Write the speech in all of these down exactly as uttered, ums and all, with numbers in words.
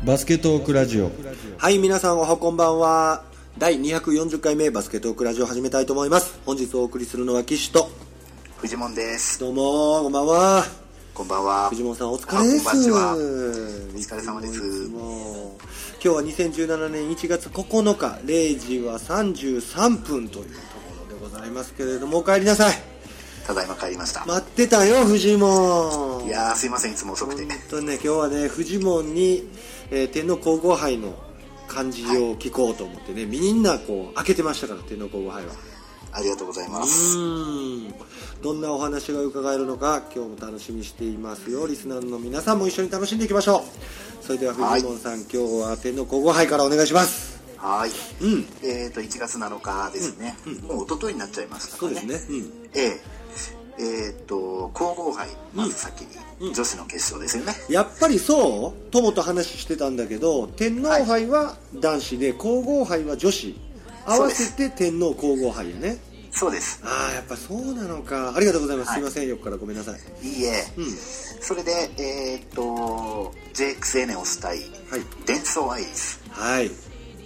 バスケトークラジオ。 はい、皆さんおはこんばんは。だいにひゃくよんじゅっかいめバスケトークラジオを始めたいと思います。本日お送りするのは岸とフジモンです。 どうもこんばんは。 こんばんは。 フジモンさんお疲れです。 こんばんは。お疲れ様です。 今日はにせんじゅうななねんいちがつここのかれいじはさんじゅうさんぷんというところでございますけれども、お帰りなさい。 ただいま帰りました。 待ってたよフジモン。 いやーすいません、いつも遅くて。 本当にね、今日はねフジモンに、えー、天皇皇后杯の漢字を聞こうと思ってね、はい、みんなこう開けてましたから、天皇皇后杯は。 ありがとうございます。 うーん、どんなお話が伺えるのか今日も楽しみにしていますよ。リスナーの皆さんも一緒に楽しんでいきましょう。それではフジモンさん、はい、今日は天皇皇后杯からお願いします。 はい、 うん、 えーといちがつなのかですね、うんうん、もう一昨日になっちゃいましたかね。 そうですね、うん、 えーえーと皇后杯、まず先に女子の決勝ですよね、 うん、やっぱりそう友と話してたんだけど、天皇杯は男子で、はい、皇后杯は女子合わせて天皇皇后杯やね。 そうです。 ああ、やっぱそうなのか。ありがとうございます、はい、すいません、よくからごめんなさい。 いいえ、うん、それでえーと ジェイエックス エネオス対、はい、デンソーアイリス。はい、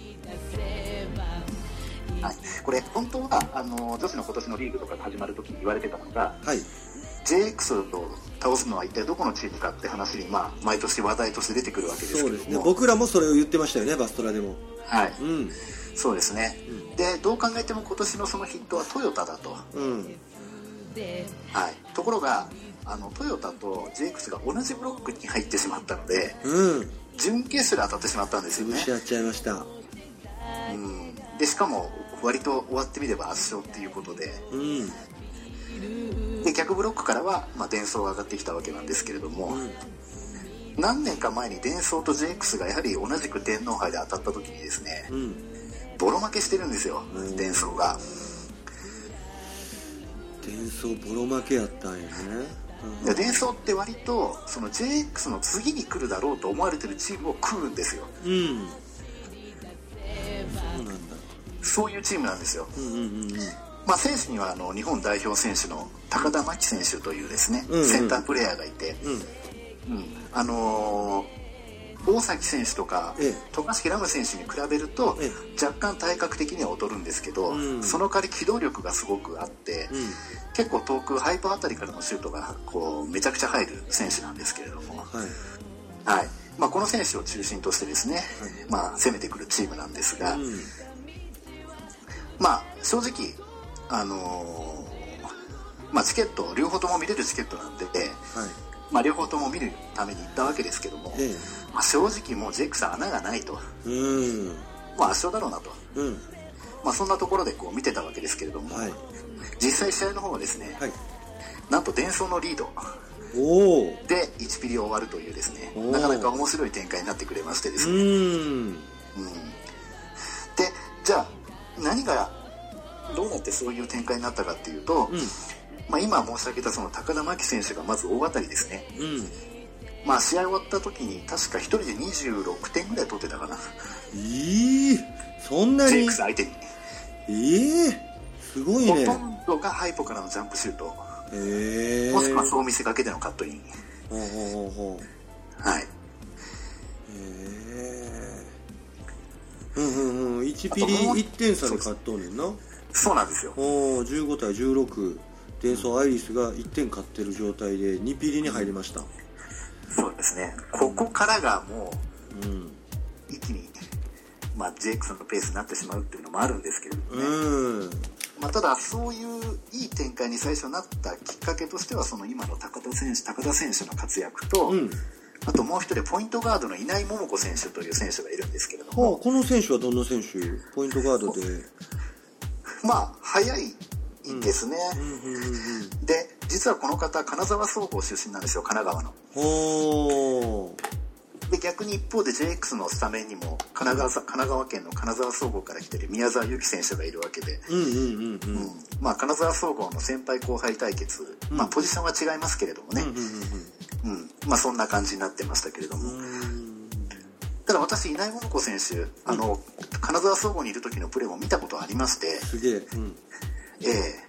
はい、これ本当はあの女子の今年のリーグとか始まるときに言われてたのが、はい、ジェイエックス を倒すのは一体どこのチームかって話に、まあ、毎年話題として出てくるわけですけども。そうですね、僕らもそれを言ってましたよね、バストラでも。はい、うん、そうですね、うん、でどう考えても今年のそのヒットはトヨタだと、うん、はい、ところがあのトヨタと ジェイエックス が同じブロックに入ってしまったので、うん、準決勝で当たってしまったんですよね。潰し合っちゃいました、うん、でしかも割と終わってみれば圧勝っていうことで、うん、で逆ブロックからは、まあ、デンソーが上がってきたわけなんですけれども、うん、何年か前にデンソーと ジェイエックス がやはり同じく天皇杯で当たった時にですね、うん、ボロ負けしてるんですよ、うん、デンソーが。デンソーボロ負けやったんやね、うん、デンソーって割とその ジェイエックス の次に来るだろうと思われてるチームを食うんですよ、うん、そうなんだ。そういうチームなんですよ、うんうんうん、まあ、選手にはあの日本代表選手の高田真希選手というですね、うんうん、センタープレーヤーがいて、うんうん、あのー、大崎選手とか渡嘉敷来夢選手に比べると若干体格的には劣るんですけど、うん、その代わり機動力がすごくあって、うん、結構遠くハイパーあたりからのシュートがこうめちゃくちゃ入る選手なんですけれども、はい、はい、まあ、この選手を中心としてですね、はい、まあ、攻めてくるチームなんですが、うん、まあ正直あのー、まあチケット両方とも見れるチケットなんで、はい、まあ両方とも見るために行ったわけですけども、ええ、まあ、正直もうジェイエックスは穴がないと、うん、まあ圧勝だろうなと、うん、まあそんなところでこう見てたわけですけれども、はい、実際試合の方はですね、はい、なんとデンソーのリードでいちピリ終わるというですね、なかなか面白い展開になってくれましてですね、うん、うん、でじゃあ何がどうなってそういう展開になったかっていうと、うん、まあ、今申し上げたその高田真希選手がまず大当たりですね、うん、まあ、試合終わった時に確かひとりでにじゅうろくてんぐらい取ってたかな。えー、そんなに ジェイエックス 相手に。えー、すごいね。ほとんどがハイポからのジャンプシュート、えー、もしくはそう見せかけてのカットイン。ほうほうほうほう、はい、うんうんうん、いちピリいってん差で勝っとんねんな。そうなんですよ。おじゅうごたいじゅうろく、デンソーアイリスがいってん勝ってる状態でにピリに入りました。そうですね、ここからがもう、うん、一気に、まあ、ジェイエックス のペースになってしまうっていうのもあるんですけれどもね、うん、まあ、ただそういういい展開に最初なったきっかけとしては、その今の高田選手高田選手の活躍と、うん、あともう一人ポイントガードの稲井桃子選手という選手がいるんですけれども、はあ、この選手はどんな選手？ポイントガードで、まあ速いですね、うんうんうんうん、で実はこの方金沢総合出身なんですよ、神奈川の。おで逆に一方で ジェイエックス のスタメンにも神奈川、神奈川県の金沢総合から来てる宮沢由紀選手がいるわけで、うんうんうんうん、まあ、金沢総合の先輩後輩対決、うん、まあ、ポジションは違いますけれどもね、うんうんうんうん、まあ、そんな感じになってましたけれども、ただ私稲井桃子選手、あの、うん、金沢総合にいる時のプレーも見たことありまして、すげえ、うん、ええ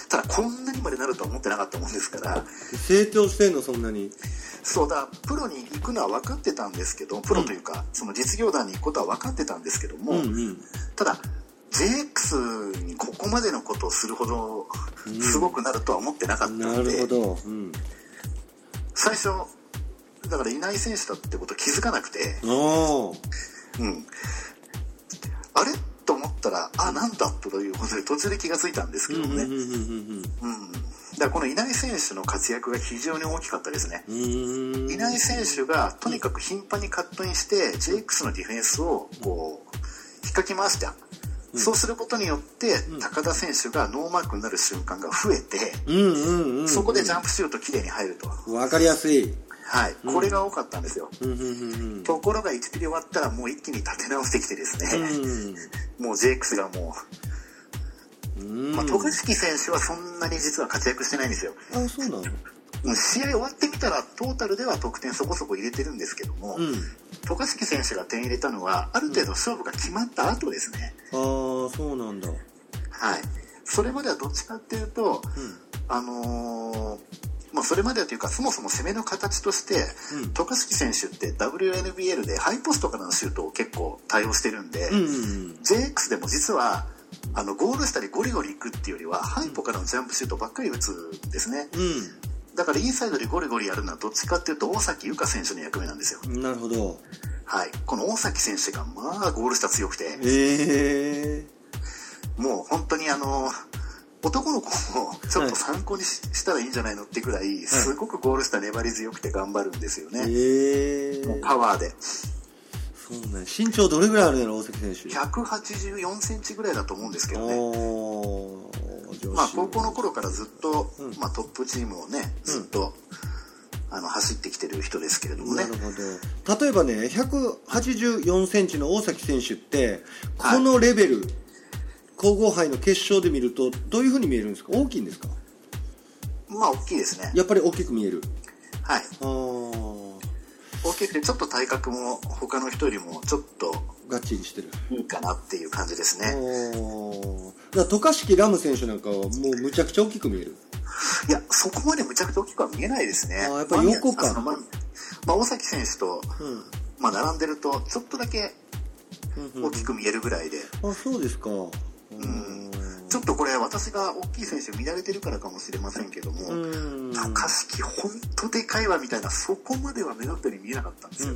ただこんなにまでなるとは思ってなかったもんですから。 成長してんのそんなに。 そうだ、プロに行くのは分かってたんですけど、プロというか、うん、その実業団に行くことは分かってたんですけども、うんうん、ただ ジェイエックス にここまでのことをするほどすごくなるとは思ってなかったので、うん、なるほど、うん、最初だからいない選手だってこと気づかなくて、お、うん、あれと思ったら、あ、なんだということで途中で気がついたんですけどもね、うんうんうんうんうん、だからこのいない選手の活躍が非常に大きかったですね。いない選手がとにかく頻繁にカットインして ジェイエックス のディフェンスをこう引っかき回して、うん、そうすることによって高田選手がノーマークになる瞬間が増えて、うんうんうんうん、そこでジャンプシュートきれいに入ると。 分かりやすい。 はい、これが多かったんですよ、うんうんうんうん、ところがいちピリ終わったらもう一気に立て直してきてですね、うん、もう ジェイエックス がもう、うんまあ、渡嘉敷選手はそんなに実は活躍してないんですよ。 あ、そうなの。 試合終わってみたらトータルでは得点そこそこ入れてるんですけども、うん、渡嘉敷選手が点入れたのはある程度勝負が決まった後ですね、 うん、ああ、そうなんだ。はい、 それまではどっちかっていうと、うん、あのーまあ、それまではというかそもそも攻めの形として、うん、渡嘉敷選手って ダブリューエヌビーエル でハイポストからのシュートを結構対応してるんで、うんうんうん、ジェイエックス でも実はあのゴール下にゴリゴリ行くっていうよりはハイポからのジャンプシュートばっかり打つんですね、うん、だからインサイドでゴリゴリやるのはどっちかっていうと大崎優香選手の役目なんですよ。 なるほど。 はい、この大崎選手がまあゴール下強くて、 えー、もう本当にあの男の子もちょっと参考に し,、はい、したらいいんじゃないのってぐらいすごくゴール下粘り強くて頑張るんですよね、はい、もうパワーで。 そうね、身長どれぐらいあるんやろ大関選手。 ひゃくはちじゅうよんセンチぐらいだと思うんですけどね。まあ高校の頃からずっと、うんまあ、トップチームをねずっと、うん、あの走ってきてる人ですけれどもね。 なるほど。例えばねひゃくはちじゅうよんセンチの大崎選手ってこのレベル、はい、皇后杯の決勝で見るとどういう風に見えるんですか。大きいんですか。 まあ大きいですね。 やっぱり大きく見える。 はい。あ大きくてちょっと体格も他の人よりもちょっとガッチリしてるいいかなっていう感じですね。 だから渡嘉敷ラム選手なんかはもうむちゃくちゃ大きく見える。 いやそこまでむちゃくちゃ大きくは見えないですね。 あやっぱり横か。 まあ、まあ、大崎選手と、うんまあ、並んでるとちょっとだけ大きく見えるぐらいで、 うんうん、あそうですか。 うんちょっとこれ私が大きい選手見慣れてるからかもしれませんけども、渡嘉敷ほんとでかいわみたいなそこまでは目立ったように見えなかったんですよ。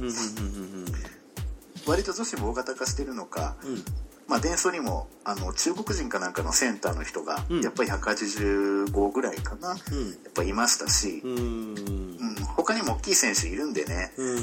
割と女子も大型化してるのか、うん、まあ伝送にもあの中国人かなんかのセンターの人がやっぱりひゃくはちじゅうごぐらいかな、うん、やっぱいましたし、うんうん、他にも大きい選手いるんでね、うんうん、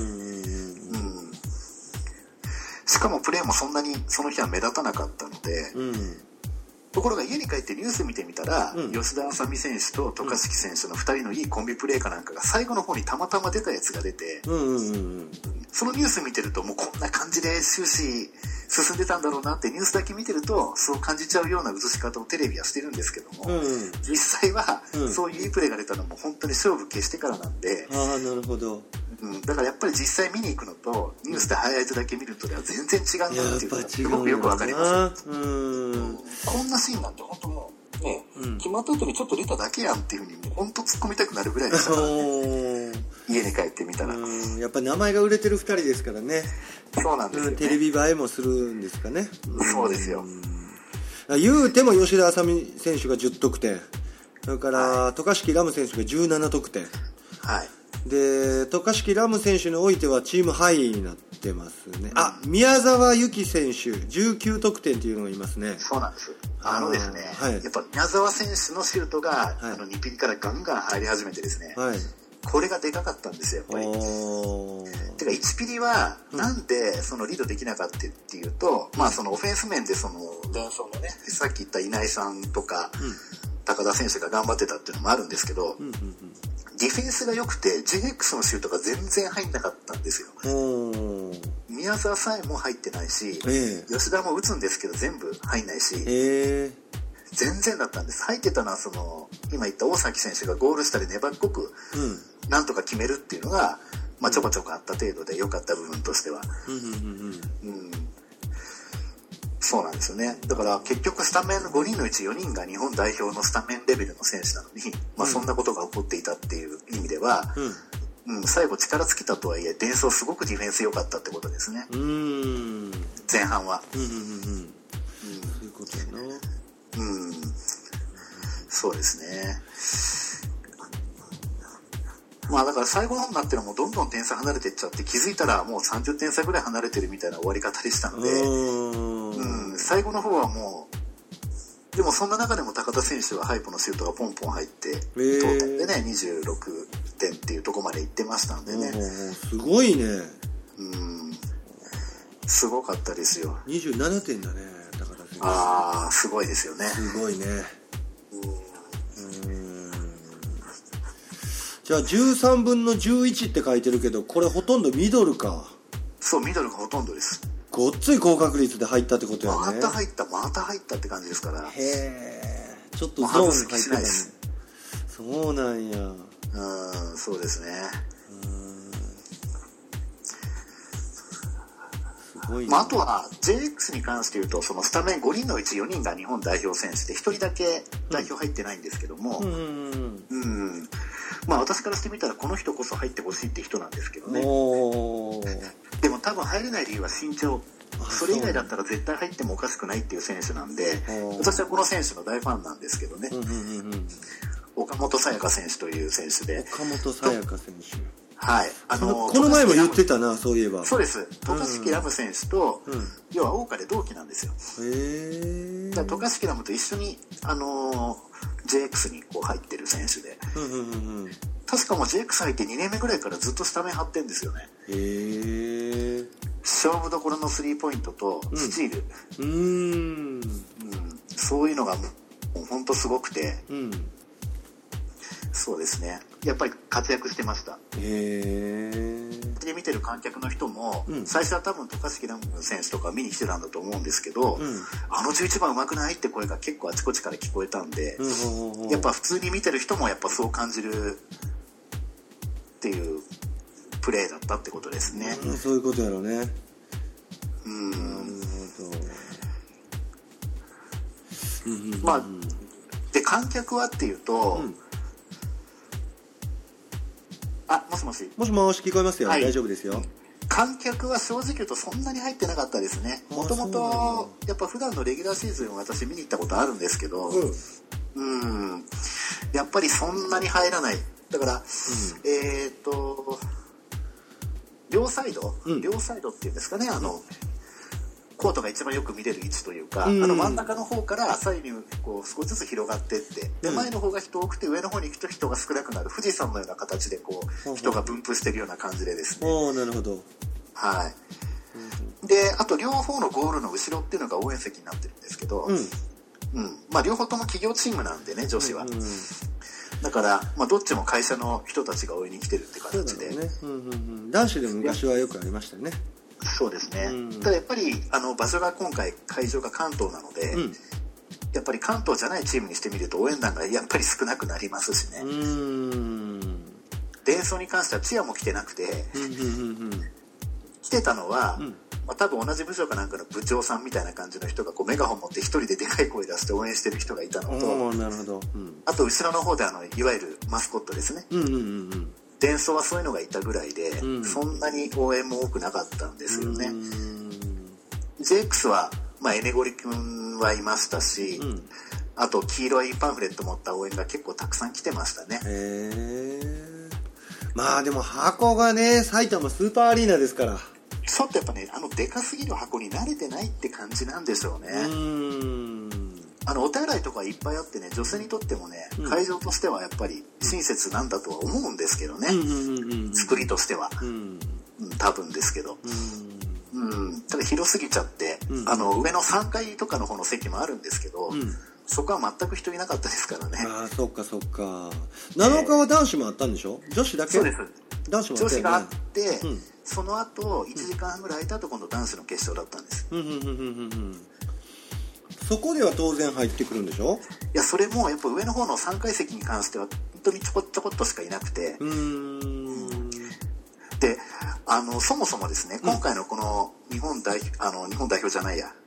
しかもプレーもそんなにその日は目立たなかったので、うんところが家に帰ってニュース見てみたら、うん、吉田麻美選手と渡嘉敷選手のふたりのいいコンビプレーかなんかが最後の方にたまたま出たやつが出て、うんうんうん、そのニュース見てるともうこんな感じで終始進んでたんだろうなってニュースだけ見てるとそう感じちゃうような映し方をテレビはしてるんですけども、うんうん、実際は、うん、そういういいプレーが出たのも本当に勝負消してからなんで、 ああなるほど、 うん、だからやっぱり実際見に行くのとニュースでハイライトだけ見るとでは全然違うなっていうのがすごくよくわかります。うん、うん、こんなシーンなんて本当もうね、うん、決まった後にちょっと出ただけやんっていう風にもう本当突っ込みたくなるぐらいでしたからね家に帰ってみたら。 うんやっぱり名前が売れてるふたりですからね。 そうなんですよね、 テレビ映えもするんですかね。 うん、そうですよ。 言うても吉田麻美選手がじゅってんそれから渡嘉敷ラム選手がじゅうななとくてん、はい、で渡嘉敷ラム選手においてはチームハイになってますね。あ宮沢由紀選手じゅうきゅうとくてんっていうのがいますね。 そうなんです。あのですね、はい、やっぱ宮沢選手のシュートが、はい、あのにピリからガンガン入り始めてですね、はい、これがでかかったんですよやっぱり。てかいちピリはなんでそのリードできなかったっていうと、うん、まあそのオフェンス面でその前走のねさっき言った稲井さんとか、うん、高田選手が頑張ってたっていうのもあるんですけど、うんうんうん、ディフェンスが良くて ジェイエックス のシュートが全然入んなかったんですよ。宮沢さえも入ってないし、えー、吉田も打つんですけど全部入んないし、えー、全然だったんです。入ってたのはその今言った大崎選手がゴール下で粘っこく、うん、なんとか決めるっていうのが、まあ、ちょこちょこあった程度で良かった部分としては、うんうんうんうん、 そうなんですよね。だから結局スタメンのごにんのうちよにんが日本代表のスタメンレベルの選手なのに、まあ、そんなことが起こっていたっていう意味では、うんうん、最後力尽きたとはいえデンソーすごくディフェンス良かったってことですね。うーん、前半は、うんうんうんうん、そういうことやな。うん、そうですね。まあだから最後の方になってるのもどんどん点差離れていっちゃって、気づいたらもうさんじゅってん差ぐらい離れてるみたいな終わり方でしたので、うん、最後の方はもう、でもそんな中でも高田選手はハイポのシュートがポンポン入って、トータルでねにじゅうろくてんっていうところまで行ってましたんでね。 すごいね。 うん、すごかったですよ。 にじゅうななてんだね、高田選手。 ああ、すごいですよね。 すごいね。じゃあじゅうさんぶんのじゅういちって書いてるけど、これほとんどミドルか。 そう、ミドルがほとんどです。 ごっつい高確率で入ったってことやね。 また入ったまた入ったって感じですから。 へえ、ちょっとゾーンに入ってたね。そうなんや。 うん、そうですね。まあ、あとは ジェイエックス に関して言うと、そのスタメンごにんのうちよにんが日本代表選手でひとりだけ代表入ってないんですけども、うん、うんうん、まあ私からしてみたらこの人こそ入ってほしいって人なんですけどね。でも多分入れない理由は身長、それ以外だったら絶対入ってもおかしくないっていう選手なんで、私はこの選手の大ファンなんですけどね、うんうんうん、岡本沙也加選手という選手で。 岡本沙也加選手、 はい、あのこの前も言ってたな、そういえば。 そうです。渡嘉敷ラム選手と、うん、要は桜花で同期なんですよ。へえ。渡嘉敷ラムと一緒にあの ジェイエックス にこう入ってる選手で、うんうんうんうん、確かもう ジェイエックス 入ってにねんめぐらいからずっとスタメン張ってるんですよね。へえ。勝負どころのスリーポイントとスチール、うん、うーん、うん、そういうのがもう本当すごくて、うん、そうですね。やっぱり活躍してました。へー。で見てる観客の人も、うん、最初は多分渡嘉敷ラム選手とか見に来てたんだと思うんですけど、うん、あのじゅういちばん上手くないって声が結構あちこちから聞こえたんで、うん、やっぱ普通に見てる人もやっぱそう感じるっていうプレーだったってことですね。 うん、そういうことやろうね。 うん。なるほど。まあで観客はっていうと。うん、あ、もしもし。 もしもし、聞こえますよ。はい、大丈夫ですよ。 観客は正直言うとそんなに入ってなかったですね。もともとやっぱ普段のレギュラーシーズン私見に行ったことあるんですけど、うん、うんやっぱりそんなに入らない。だから、うん、えっと両サイド、うん、両サイドっていうんですかね、あの。コートが一番よく見れる位置というか、うん、あの真ん中の方から左右にこう少しずつ広がっていって、で前の方が人多くて上の方に行くと人が少なくなる富士山のような形でこう人が分布しているような感じでですね。 おー、なるほど。 はい。であと両方のゴールの後ろっていうのが応援席になってるんですけど、うん、うん、まあ両方とも企業チームなんでね、女子は。うんうん、だから、まあ、どっちも会社の人たちが応援に来てるって形で。 そうだね。うんうんうん、男子でも昔はよくありましたね。 そうですね、うん、ただやっぱりあの場所が今回会場が関東なので、うん、やっぱり関東じゃないチームにしてみると応援団がやっぱり少なくなりますしね。うーん、デンソーに関してはチアも来てなくて、うんうんうんうん、来てたのは、うん、まあ、多分同じ部署かなんかの部長さんみたいな感じの人がこうメガホン持って一人ででかい声出して応援してる人がいたのと、 なるほど、うん、 あと後ろの方であのいわゆるマスコットですね、うんうんうんうん、デンソーはそういうのがいたぐらいで、うん、そんなに応援も多くなかったんですよね。ジェイエックス は、まあ、エネゴリ君はいましたし、うん、あと黄色いパンフレット持った応援が結構たくさん来てましたね。へー。まあでも箱がね、埼玉スーパーアリーナですから、 ちょっとやっぱね、あのでかすぎる箱に慣れてないって感じなんでしょうね。うーん、あのお手洗いとかいっぱいあってね、女性にとってもね、うん、会場としてはやっぱり親切なんだとは思うんですけどね、うんうんうんうん、作りとしては、うんうん、多分ですけど、うんうん、ただ広すぎちゃって、うん、あの上のさんがいとかの方の席もあるんですけど、うん、そこは全く人いなかったですからね。 ああ、そっかそっか。なのかは男子もあったんでしょ、えー、女子だけ。 そうです。 男子もあったよね。 女子があって、うん、その後いちじかん半ぐらい空いた後今度男子の決勝だったんです。うんうんうんうんうん。 そこでは当然入ってくるんでしょ。 いや、それもやっぱ上の方のさんかい席に関しては本当にちょこちょこっとしかいなくて、うーん、で、あのそもそもですね、今回のこの日本代表、あの日本代表じゃないや、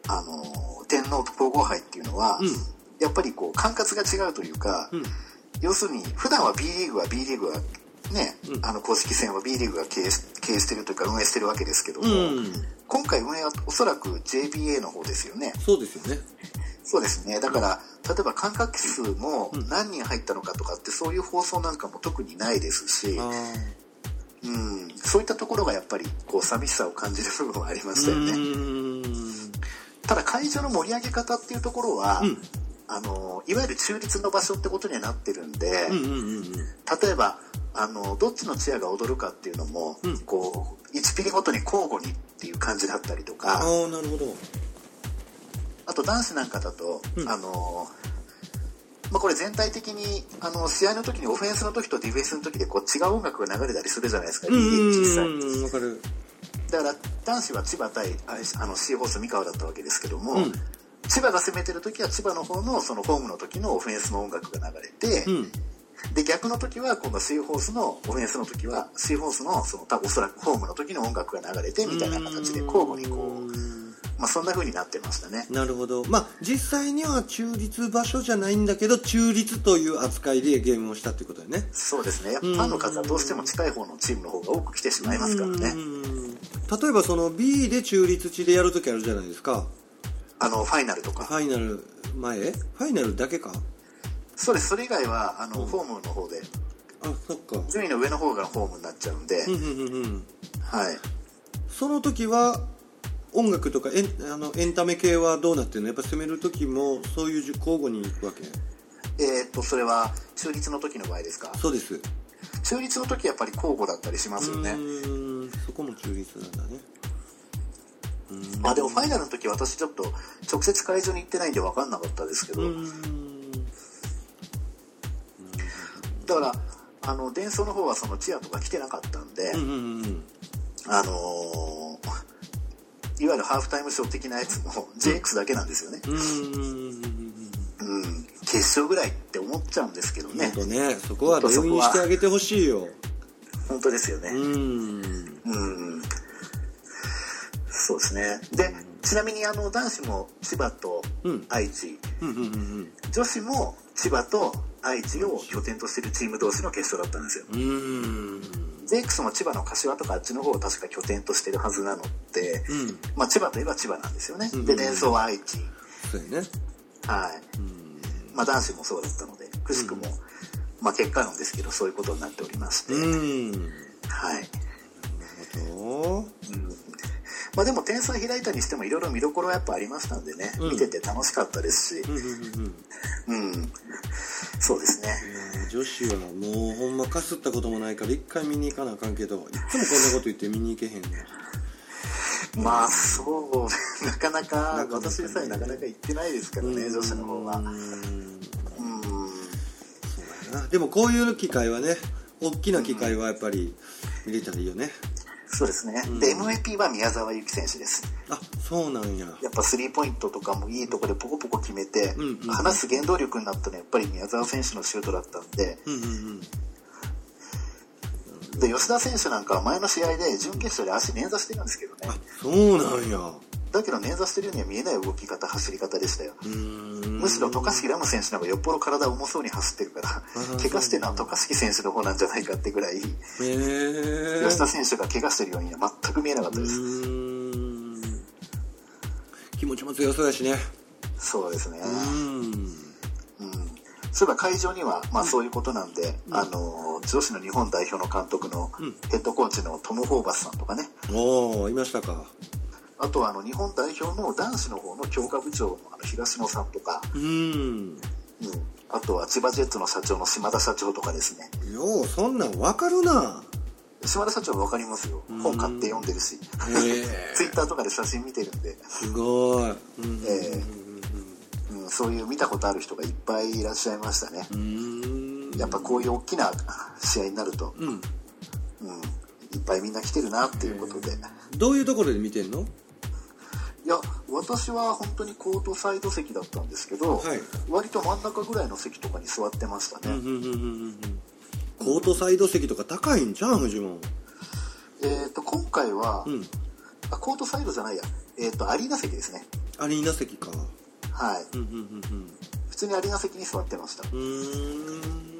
あの天皇皇后杯っていうのは、うん、やっぱりこう管轄が違うというか、うん、要するに普段は B リーグは B リーグはね、うん、あの公式戦は B リーグが経営、経営してるというか運営してるわけですけども、うん、今回運営はおそらく ジェービーエー の方ですよね。 そうですよね。 そうですね。だから、例えば観客数も何人入ったのかとかって、そういう放送なんかも特にないですし、うん、そういったところがやっぱりこう寂しさを感じる部分はありましたよね。ただ会場の盛り上げ方っていうところは、うん、あのいわゆる中立の場所ってことにはなってるんで、うんうんうんうん、例えばあのどっちのチアが踊るかっていうのも、うん、こういちピリごとに交互にっていう感じだったりとか、 あ、なるほど。 あと男子なんかだと、うん、あのまあ、これ全体的にあの試合の時にオフェンスの時とディフェンスの時でこう違う音楽が流れたりするじゃないですか。 うんうんうん、わかる。 だから男子は千葉対あのシーホース三河だったわけですけども、うん、千葉が攻めてる時は千葉の方のそのホームの時のオフェンスの音楽が流れて、うん、で逆の時は今度シーホースのオフェンスの時はシーホースのその多分おそらくホームの時の音楽が流れてみたいな形で交互にこう、まあ、そんな風になってましたね。 なるほど。まあ実際には中立場所じゃないんだけど中立という扱いでゲームをしたっていうことだよね。 そうですね。やっぱファンの数はどうしても近い方のチームの方が多く来てしまいますからね。 例えばその B で中立地でやるときあるじゃないですか。 あのファイナルとか。 ファイナル前？ファイナルだけか？ そうです。それ以外はあの、うん、ホームの方で。 あ、そっか。 順位の上の方がホームになっちゃうんで。 うんうんうんうん、 はい。 その時は音楽とかエン、あのエンタメ系はどうなってるの？やっぱ攻める時もそういう交互に行くわけ？ えー、っとそれは中立の時の場合ですか？ そうです。 中立の時はやっぱり交互だったりしますよね。 うーん、そこも中立なんだね。 うーん、あ、でもファイナルの時私ちょっと直接会場に行ってないんで分かんなかったですけど、うーん、だからあのデンソーの方はそのチアとか来てなかったんで、うんうんうん、あのー、いわゆるハーフタイムショー的なやつも ジェイエックス だけなんですよね。うんうん、決勝ぐらいって思っちゃうんですけどね。 本当ね、そこは動員してあげてほしいよ。 本当ですよね。うん、うん、そうですね。で、ちなみにあの男子も千葉と愛知、うんうんうんうん、女子も千葉と愛知を拠点としているチーム同士の決勝だったんですよ。うん、ジェイエックス も千葉の柏とかあっちの方を確か拠点としてるはずなので、うん、まあ千葉といえば千葉なんですよね。うんうん、で、デンソーは愛知。 そうね。 はい。うん、まあ男子もそうだったので、くしくも、うん、まあ結果論ですけどそういうことになっておりまして、うん、はい。なるほど。うん、まあでも点差開いたにしてもいろいろ見どころはやっぱありましたんでね、うん、見てて楽しかったですし、うんうんうんうん、そうですね。 女子はもうほんまかすったこともないから一回見に行かなあかんけど、いつもこんなこと言って見に行けへんね。 まあそうなかなか私さえなかなか行ってないですからね、女子の方は。うん、 そうだな。でもこういう機会はね、大きな機会はやっぱり見れたらいいよね。 そうですね。で エムブイピー は宮澤由紀選手です。 あ、そうなんや。やっぱスリーポイントとかもいいところでポコポコ決めて、うんうん、離す原動力になったのはやっぱり宮澤選手のシュートだったんで、うんうんうん、で吉田選手なんかは前の試合で準決勝で足捻挫してるんですけどね。あ、 そうなんや。 だけど捻挫してるようには見えない動き方、走り方でしたよ。うーん、むしろ渡嘉敷来夢選手の方がよっぽど体重そうに走ってるから怪我してるのは渡嘉敷選手の方なんじゃないかってぐらい、吉田選手が怪我してるようには全く見えなかったです。うーん、 気持ちも強そうだしね。 そうですね。うーん、うん、そういえば会場には、まあ、そういうことなんで、うん、あの女子の日本代表の監督のヘッドコーチのトム・ホーバスさんとかね、 うん、おー、いましたか。 あとはあの日本代表の男子の方の強化部長のあの東野さんとか、うん、うん、あとは千葉ジェッツの社長の島田社長とかですね。 ようそんなん分かるな。 島田社長は分かりますよ。本買って読んでるし、ツイッターとかで写真見てるんで。 すごい、うん、 えーうん、そういう見たことある人がいっぱいいらっしゃいましたね。うん、やっぱこういう大きな試合になると、うんうん、いっぱいみんな来てるなっていうことで。 どういうところで見てんの？ いや、私は本当にコートサイド席だったんですけど、はい、割と真ん中ぐらいの席とかに座ってましたね。うんうんうんうん、 コートサイド席とか高いんじゃん、フジモン。 えっと今回は、うん、あ、コートサイドじゃないや、えっとアリーナ席ですね。 アリーナ席か。 はい、 うんうんうんうん、 普通にアリーナ席に座ってました。 うーん。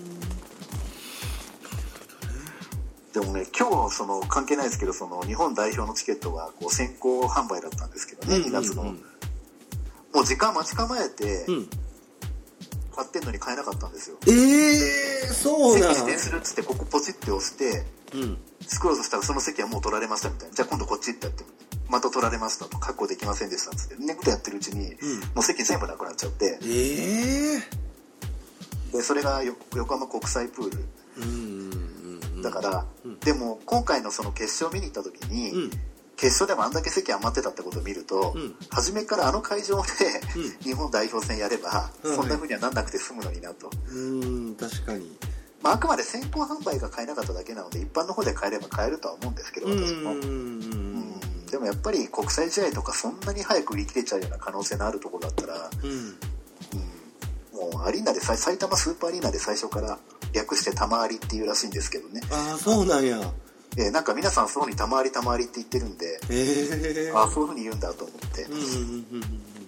でもね、今日その関係ないですけど、その日本代表のチケットがこう先行販売だったんですけどね、うんうんうん、にがつのもう時間待ち構えて、うん、買ってんのに買えなかったんですよ。 ええー、そうなの？ 席指定するっつってここポチって押して、うん、スクロールしたらその席はもう取られましたみたいな。じゃあ今度こっちってやってまた取られましたと、確保できませんでしたっつってねことやってるうちに、うん、もう席全部なくなっちゃって、 えー、 でそれがよ横浜国際プール、うんだから、うん、でも今回のその決勝見に行った時に、うん、決勝でもあんだけ席余ってたってことを見ると、うん、初めからあの会場で、うん、日本代表戦やれば、うん、そんな風にはなんなくて済むのになと。 うん確かに、 まあ、あくまで先行販売が買えなかっただけなので一般の方で買えれば買えるとは思うんですけど、私も。うんうんでもやっぱり国際試合とかそんなに早く売り切れちゃうような可能性のあるところだったら、うんうん、もうアリーナで埼玉スーパーアリーナで最初から略してたまわりっていうらしいんですけどね。 ああそうなんや。 えー、なんか皆さんそうにたまわりたまわりって言ってるんで、えー、ああそういう風に言うんだと思って、うんうんうんうん、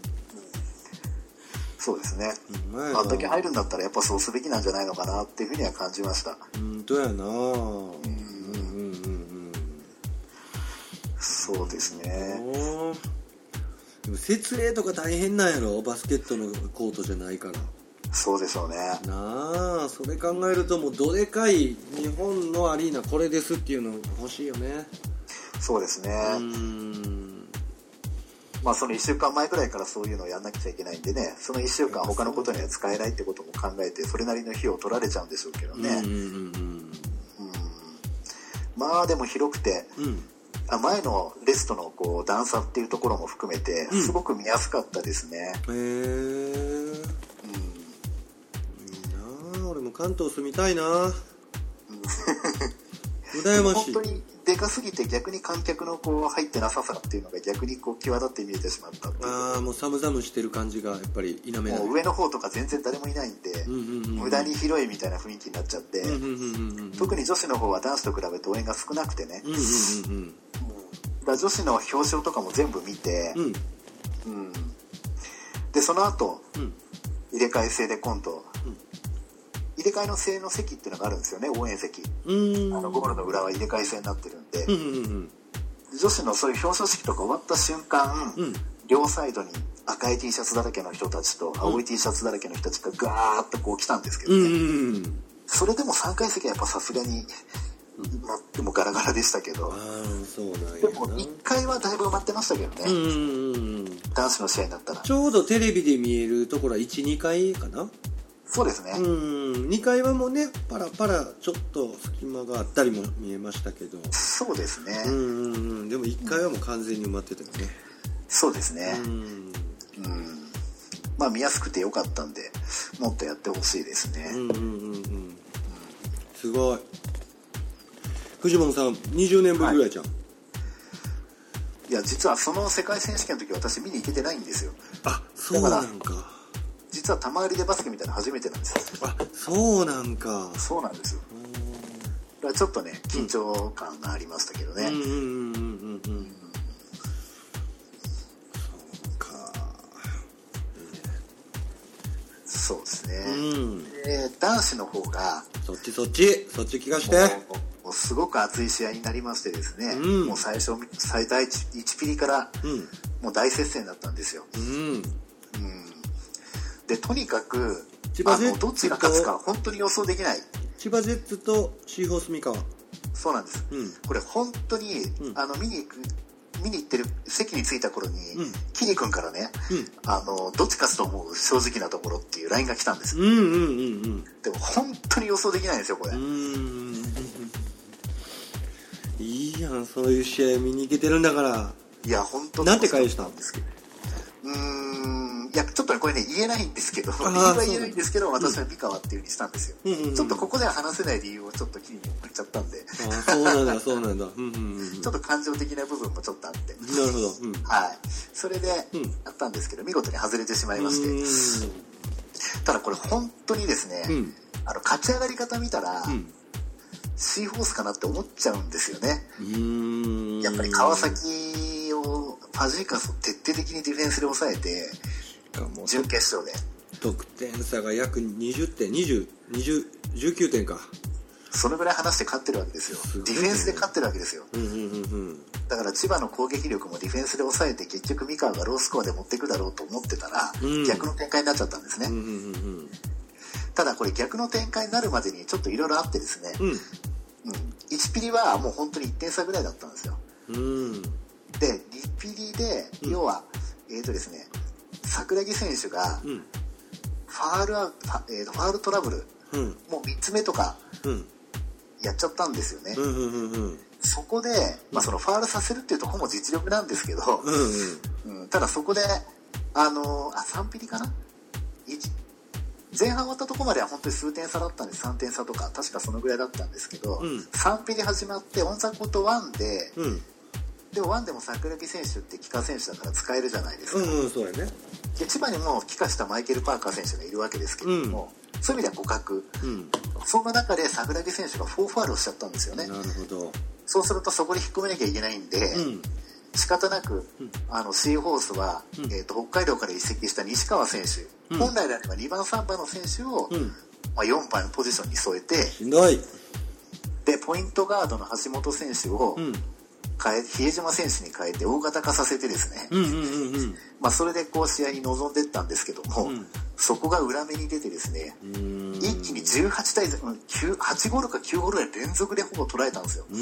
そうですね、うん、あんだけ入るんだったらやっぱそうすべきなんじゃないのかなっていう風には感じました。 うんどうやな、うんうんうんうん、 そうですね。 でも設営とか大変なんやろ、バスケットのコートじゃないから。 そうでしょうね。 なあそれ考えるともうどでかい日本のアリーナこれですっていうの欲しいよね。 そうですね。うーんまあそのいっしゅうかんまえくらいからそういうのをやんなきゃいけないんでね、そのいっしゅうかん他のことには使えないってことも考えてそれなりの費用を取られちゃうんでしょうけどね。うんうんうんうん、まあでも広くて、うん、あ前のレストのこう段差っていうところも含めてすごく見やすかったですね。へ、うん、 ー俺も関東住みたいな羨ましい。 本当にでかすぎて逆に観客のこう入ってなささっていうのが逆にこう際立って見えてしまったっていう。 ああもう寒々してる感じがやっぱり否めない。 もう上の方とか全然誰もいないんで、うんうんうんうん、無駄に広いみたいな雰囲気になっちゃって、うんうんうんうん、特に女子の方は男子と比べて応援が少なくてね、うんうんうんうん、だから女子の表彰とかも全部見て、うんうん、でその後、うん、入れ替え制で今度、うん入れ替えの制の席っていうのがあるんですよね、応援席。うんあのゴールの裏は入れ替え制になってるんで、うんうんうん、女子のそういう表彰式とか終わった瞬間、うん、両サイドに赤い T シャツだらけの人たちと青い T シャツだらけの人たちがガーッとこう来たんですけどね、うんうんうん、それでもさんかい席はやっぱさすがにまでもガラガラでしたけど、あそうなんやな。でもいっかいはだいぶ埋まってましたけどね、うんうんうん、男子の試合になったらちょうどテレビで見えるところはいち、にかいかな。 そうですね。 うんにかいはもうねパラパラちょっと隙間があったりも見えましたけど。 そうですね。 うんうんうんでもいっかいはもう完全に埋まってたよね。 そうですね。うんうんまあ見やすくてよかったんでもっとやってほしいですね。うんうんうんうん、 すごい。フジモンさんにじゅうねんぶりぐらいじゃん。はい、 いや実はその世界選手権の時私見に行けてないんですよ。 あそうなんか。 実は玉割りでバスケみたいなの初めてなんですよ。 あそうなんか。 そうなんですよ。だからちょっとね緊張感がありましたけどね。うんうんうんうんうん。そうか。そうですね。うん、で男子の方がそっちそっちそっち聞かして。 もうすごく熱い試合になりましてですね。うん、もう最初最大いちピリから、うん、もう大接戦だったんですよ。うん。うんでとにかくあのどっちが勝つか本当に予想できない。 千葉ジェッツとシーホース三河。 そうなんです、うん、これ本当に、うん、あの見に行く見に行ってる席に着いた頃に、うん、キリ君からね、うん、あのどっち勝つと思う正直なところっていう ライン が来たんですよ、うんうんうんうん、でも本当に予想できないんですよこれ。うーんいいやんそういう試合見に行けてるんだから。 いや本当なんて返したんですけど。 うーんいやちょっとねこれね言えないんですけど理由は言えないんですけど私は三河っていう風にしたんですよ、うんうんうん、ちょっとここでは話せない理由をちょっとキリに送っちゃったんであそうなんだそうなんだ、うんうんうん、 ちょっと感情的な部分もちょっとあってなるほど、うん、 はいそれでやったんですけど見事に外れてしまいまして、ただこれ本当にですね、うん、あの勝ち上がり方見たら、うん、シーホースかなって思っちゃうんですよね。うーんやっぱり川崎をフファジーカスを徹底的にディフェンスで抑えて準決勝で得点差が約にじゅってん、にじゅう、にじゅう、じゅうきゅうてんか。 そのぐらい離して勝ってるわけですよ。す、ね、ディフェンスで勝ってるわけですよ、 うんうんうんうん、 だから千葉の攻撃力もディフェンスで抑えて結局三河がロースコアで持っていくだろうと思ってたら、うん、逆の展開になっちゃったんですね、うんうんうん、ただこれ逆の展開になるまでにちょっといろいろあってですね、うんうん、いちピリはもう本当にいってん差ぐらいだったんですよ、うん、でにピリで要は、うん、えーとですね桜木選手がファールアウト、えーと、ファールトラブル、うん、もうみっつめとかやっちゃったんですよね、うんうんうんうん、そこで、まあ、そのファールさせるっていうところも実力なんですけど、うんうんうん、ただそこであのー、あさんピリかな、前半終わったところまでは本当に数点差だったんです。さんてん差とか確かそのぐらいだったんですけど、うん、さんピリ始まってオンザコートワンで、うん、でもワンでも桜木選手って帰化選手だから使えるじゃないですか、 うんうん、そうやね。 で千葉にも帰化したマイケル・パーカー選手がいるわけですけれども、うん、そういう意味では互角、うん、そんな中で桜木選手がフォーファールをしちゃったんですよね。 なるほど。 そうするとそこで引っ込めなきゃいけないんで、うん、仕方なく、うん、あのシーホースは、うんえー、と北海道から移籍した西川選手、うん、本来であればにばんさんばんの選手を、うんまあ、よんばんのポジションに添えてしんどいでポイントガードの橋本選手を、うん変え比江島選手に変えて大型化させてですね、うんうんうんうんまあ、それでこう試合に臨んでいったんですけども、うん、そこが裏目に出てですね一気にじゅうはちたいはちゴールかきゅうゴールぐらい連続でほぼ取られたんですよ、うん、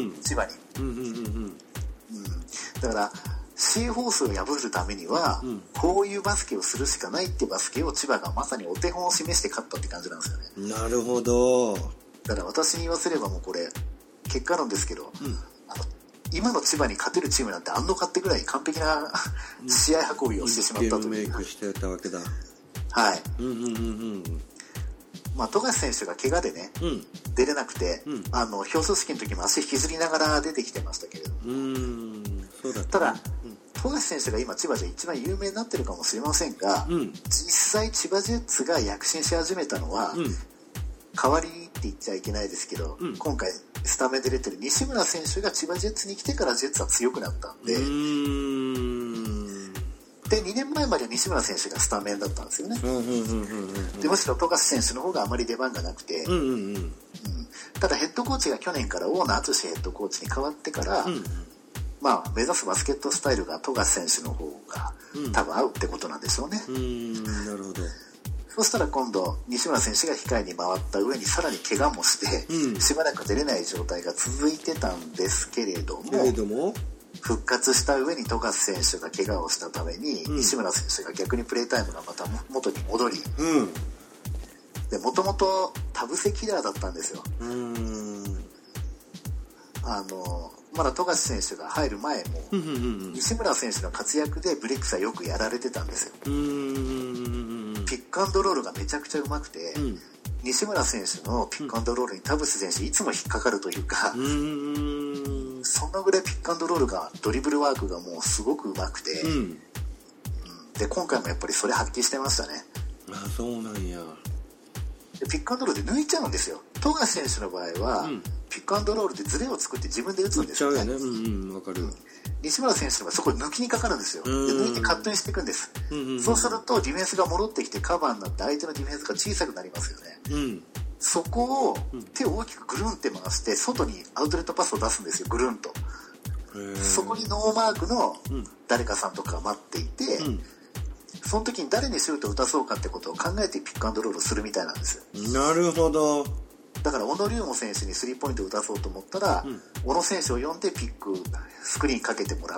千葉に、うんうんうんうん、だからシーホースを破るためには、うん、こういうバスケをするしかないってバスケを千葉がまさにお手本を示して勝ったって感じなんですよね。 なるほど。 だから私に言わせればもうこれ結果論ですけど、うん今の千葉に勝てるチームなんてあんのかってぐらい完璧な試合運びをしてしまったという、 ゲームメイクしてたわけだ。 はい、うんうんうんうんまあ、富樫選手が怪我でね、うん、出れなくて、うん、あの表彰式の時も足引きずりながら出てきてましたけれども、うんそうだった、ただ、うん、富樫選手が今千葉じゃ一番有名になってるかもしれませんが、うん、実際千葉ジェッツが躍進し始めたのは、うん、代わりって言っちゃいけないですけど、うん、今回スタメンで出てる西村選手が千葉ジェッツに来てからジェッツは強くなったんで、うーんでにねんまえまで西村選手がスタメンだったんですよね。でむしろ富樫選手の方があまり出番がなくて、うんうんうんうん、ただヘッドコーチが去年から大野篤ヘッドコーチに変わってから、うんうん、まあ目指すバスケットスタイルが富樫選手の方が多分合うってことなんでしょうね。うんうんなるほど。そしたら今度西村選手が控えに回った上にさらに怪我もして、うん、しばらく出れない状態が続いてたんですけれども、けれども復活した上に富樫選手が怪我をしたために、うん、西村選手が逆にプレータイムがまた元に戻り、うん、でもともとタブセキラーだったんですよ。うーんあのまだ富樫選手が入る前も、うんうんうん、西村選手の活躍でブレックスはよくやられてたんですよ。うーんピックアンドロールがめちゃくちゃうまくて、うん、西村選手のピックアンドロールに田臥選手いつも引っかかるというか、うーんそんなぐらいピックアンドロールがドリブルワークがもうすごくうまくて、うんうん、で今回もやっぱりそれ発揮してましたね。 あそうなんや。 でピックアンドロールで抜いちゃうんですよ。富樫選手の場合は、うん、ピックアンドロールでズレを作って自分で打つんですよね。打っちゃうよね。うんうんわかる。西村選手の場合そこで抜きにかかるんですよ。で抜いてカットにしていくんです、うんうんうん、そうするとディフェンスが戻ってきてカバーになって相手のディフェンスが小さくなりますよね、うん、そこを手を大きくぐるんって回して外にアウトレットパスを出すんですよ。ぐるんとそこにノーマークの誰かさんとかが待っていて、うん、その時に誰にシュートを打たそうかってことを考えてピックアンドロールをするみたいなんですよ。 なるほど。 だから小野龍馬選手にスリーポイントを打たそうと思ったら、うん、小野選手を呼んでピックスクリーンかけてもらって、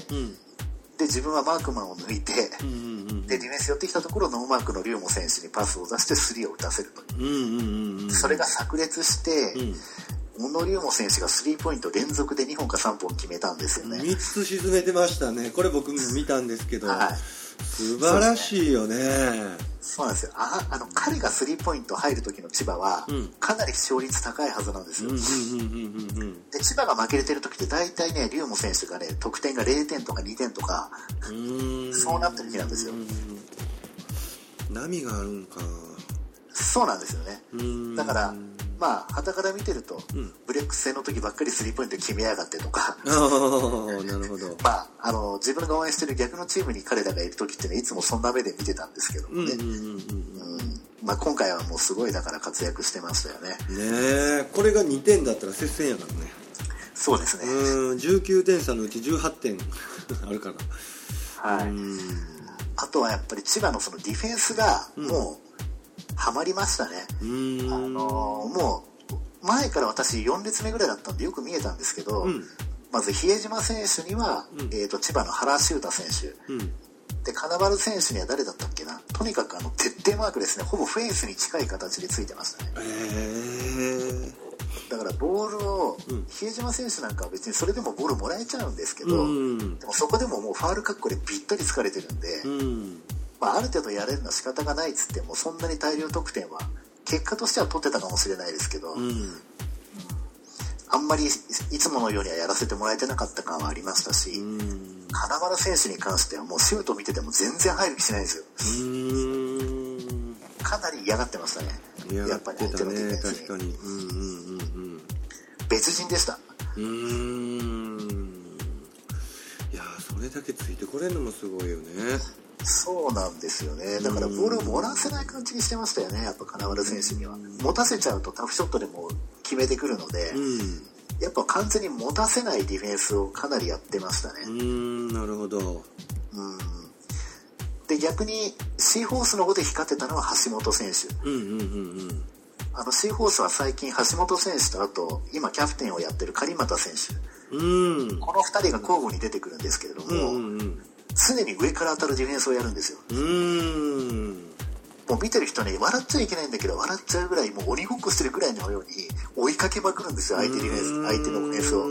うん、で自分はマークマンを抜いて、うんうんうん、でディフェンス寄ってきたところノーマークの龍馬選手にパスを出してスリーを打たせるという、うんうんうん、それが炸裂して、うん、小野龍馬選手がスリーポイント連続でにほんかさんぼん決めたんですよね。 みっつ沈めてましたね。これ僕も見たんですけど、はい、素晴らしいよね。 そうなんですよ。ああの彼がスリーポイント入る時の千葉は、うん、かなり勝率高いはずなんですよ。で千葉が負けてる時って大体ね龍馬選手がね得点がれいてんとかにてんとかうーんそうなってる日なんですよ。 波があるんか。 そうなんですよね。だからまあ傍から見てると、うん、ブレックス戦の時ばっかりスリーポイント決めやがってとかああなるほど、 まあ、あの自分が応援してる逆のチームに彼らがいる時っていうのはいつもそんな目で見てたんですけどもね、まあ、今回はもうすごいだから活躍してましたよね。 ねえ、これがにてんだったら接戦やからね。 そうですね。 うんじゅうきゅうてん差のうちじゅうはってんあるから。 はい。あとはやっぱり千葉のそのディフェンスがもうハマりましたね。うん、あのー、もう前から私よん列目ぐらいだったんでよく見えたんですけど、うん、まず比江島選手には、うん、えーと千葉の原修太選手。うんで金丸選手には誰だったっけな、とにかくあの徹底マークですね、ほぼフェンスに近い形でついてましたね。へだからボールを、うん、比江島選手なんかは別にそれでもボールもらえちゃうんですけど、うん、でもそこでももうファール格好でぴったり疲れてるんで、うんまあ、ある程度やれるのは仕方がないっつってもそんなに大量得点は結果としては取ってたかもしれないですけど、うんうん、あんまりいつものようにはやらせてもらえてなかった感はありましたし、うん金丸選手に関してはもうシュート見てても全然入る気しないんですよ。うーんかなり嫌がってましたね。 嫌がってたね、確かに。うんうんうんうん。 別人でした。 うーんいやそれだけついてこれるのもすごいよね。 そうなんですよね。だからボールを持らせない感じにしてましたよね、やっぱ金丸選手には。持たせちゃうとタフショットでも決めてくるので、うんやっぱ完全に持たせないディフェンスをかなりやってましたね。 うーんなるほど。うんで逆にシーホースの方で光ってたのは橋本選手。うんうんうんうん。あのシーホースは最近橋本選手とあと今キャプテンをやってる狩俣選手。うんこのふたりが交互に出てくるんですけれども、うんうんうん、常に上から当たるディフェンスをやるんですよ。うーんもう見てる人に笑っちゃいけないんだけど笑っちゃうぐらいもう鬼ごっこしてるぐらいのように追いかけまくるんですよ相手ディフェンス相手のオフェンスを。うん、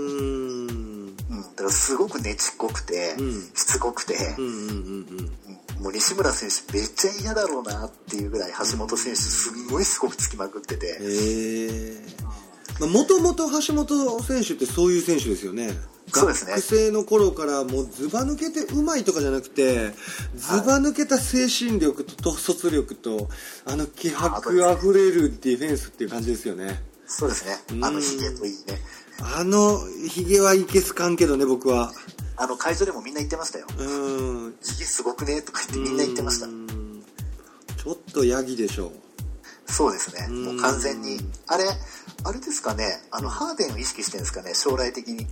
だからすごくねちっこくて、うん、しつこくて、うんうんうんうん、もう西村選手めっちゃ嫌だろうなっていうぐらい橋本選手すんごいすごくつきまくってて。へえ。もともと橋本選手ってそういう選手ですよね。 そうですね、 学生の頃からもうズバ抜けてうまいとかじゃなくてズバ抜けた精神力と統率力とあの気迫あふれるディフェンスっていう感じですよね。 そうですね。あのヒゲといいね。 あのヒゲはいけすかんけどね僕は。 あの会場でもみんな言ってましたよ。うんヒゲすごくねとか言ってみんな言ってました。 ちょっとヤギでしょう。 そうですね。もう完全にあれあれですかね。あのハーデンを意識してるんですかね将来的に。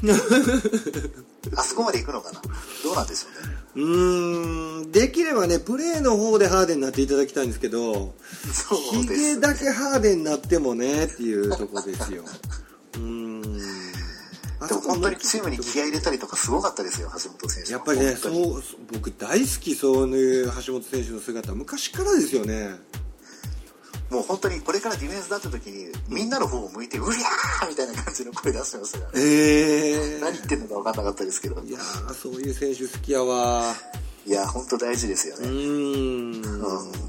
あそこまで行くのかなどうなんでしょうね。うーんできればねプレーの方でハーデンになっていただきたいんですけどヒゲだけハーデンになってもねっていうとこですよ。うーんでも本当にチームに気合い入れたりとかすごかったですよ橋本選手。 やっぱりねそう僕大好きそういう橋本選手の姿昔からですよね。 もう本当にこれからディフェンスだった時にみんなの方を向いてうりゃーみたいな感じの声出してましたからね。えー、何言ってんのか分かんなかったですけど。 いやーそういう選手好きやわ。 いや本当大事ですよね。うーん、うん、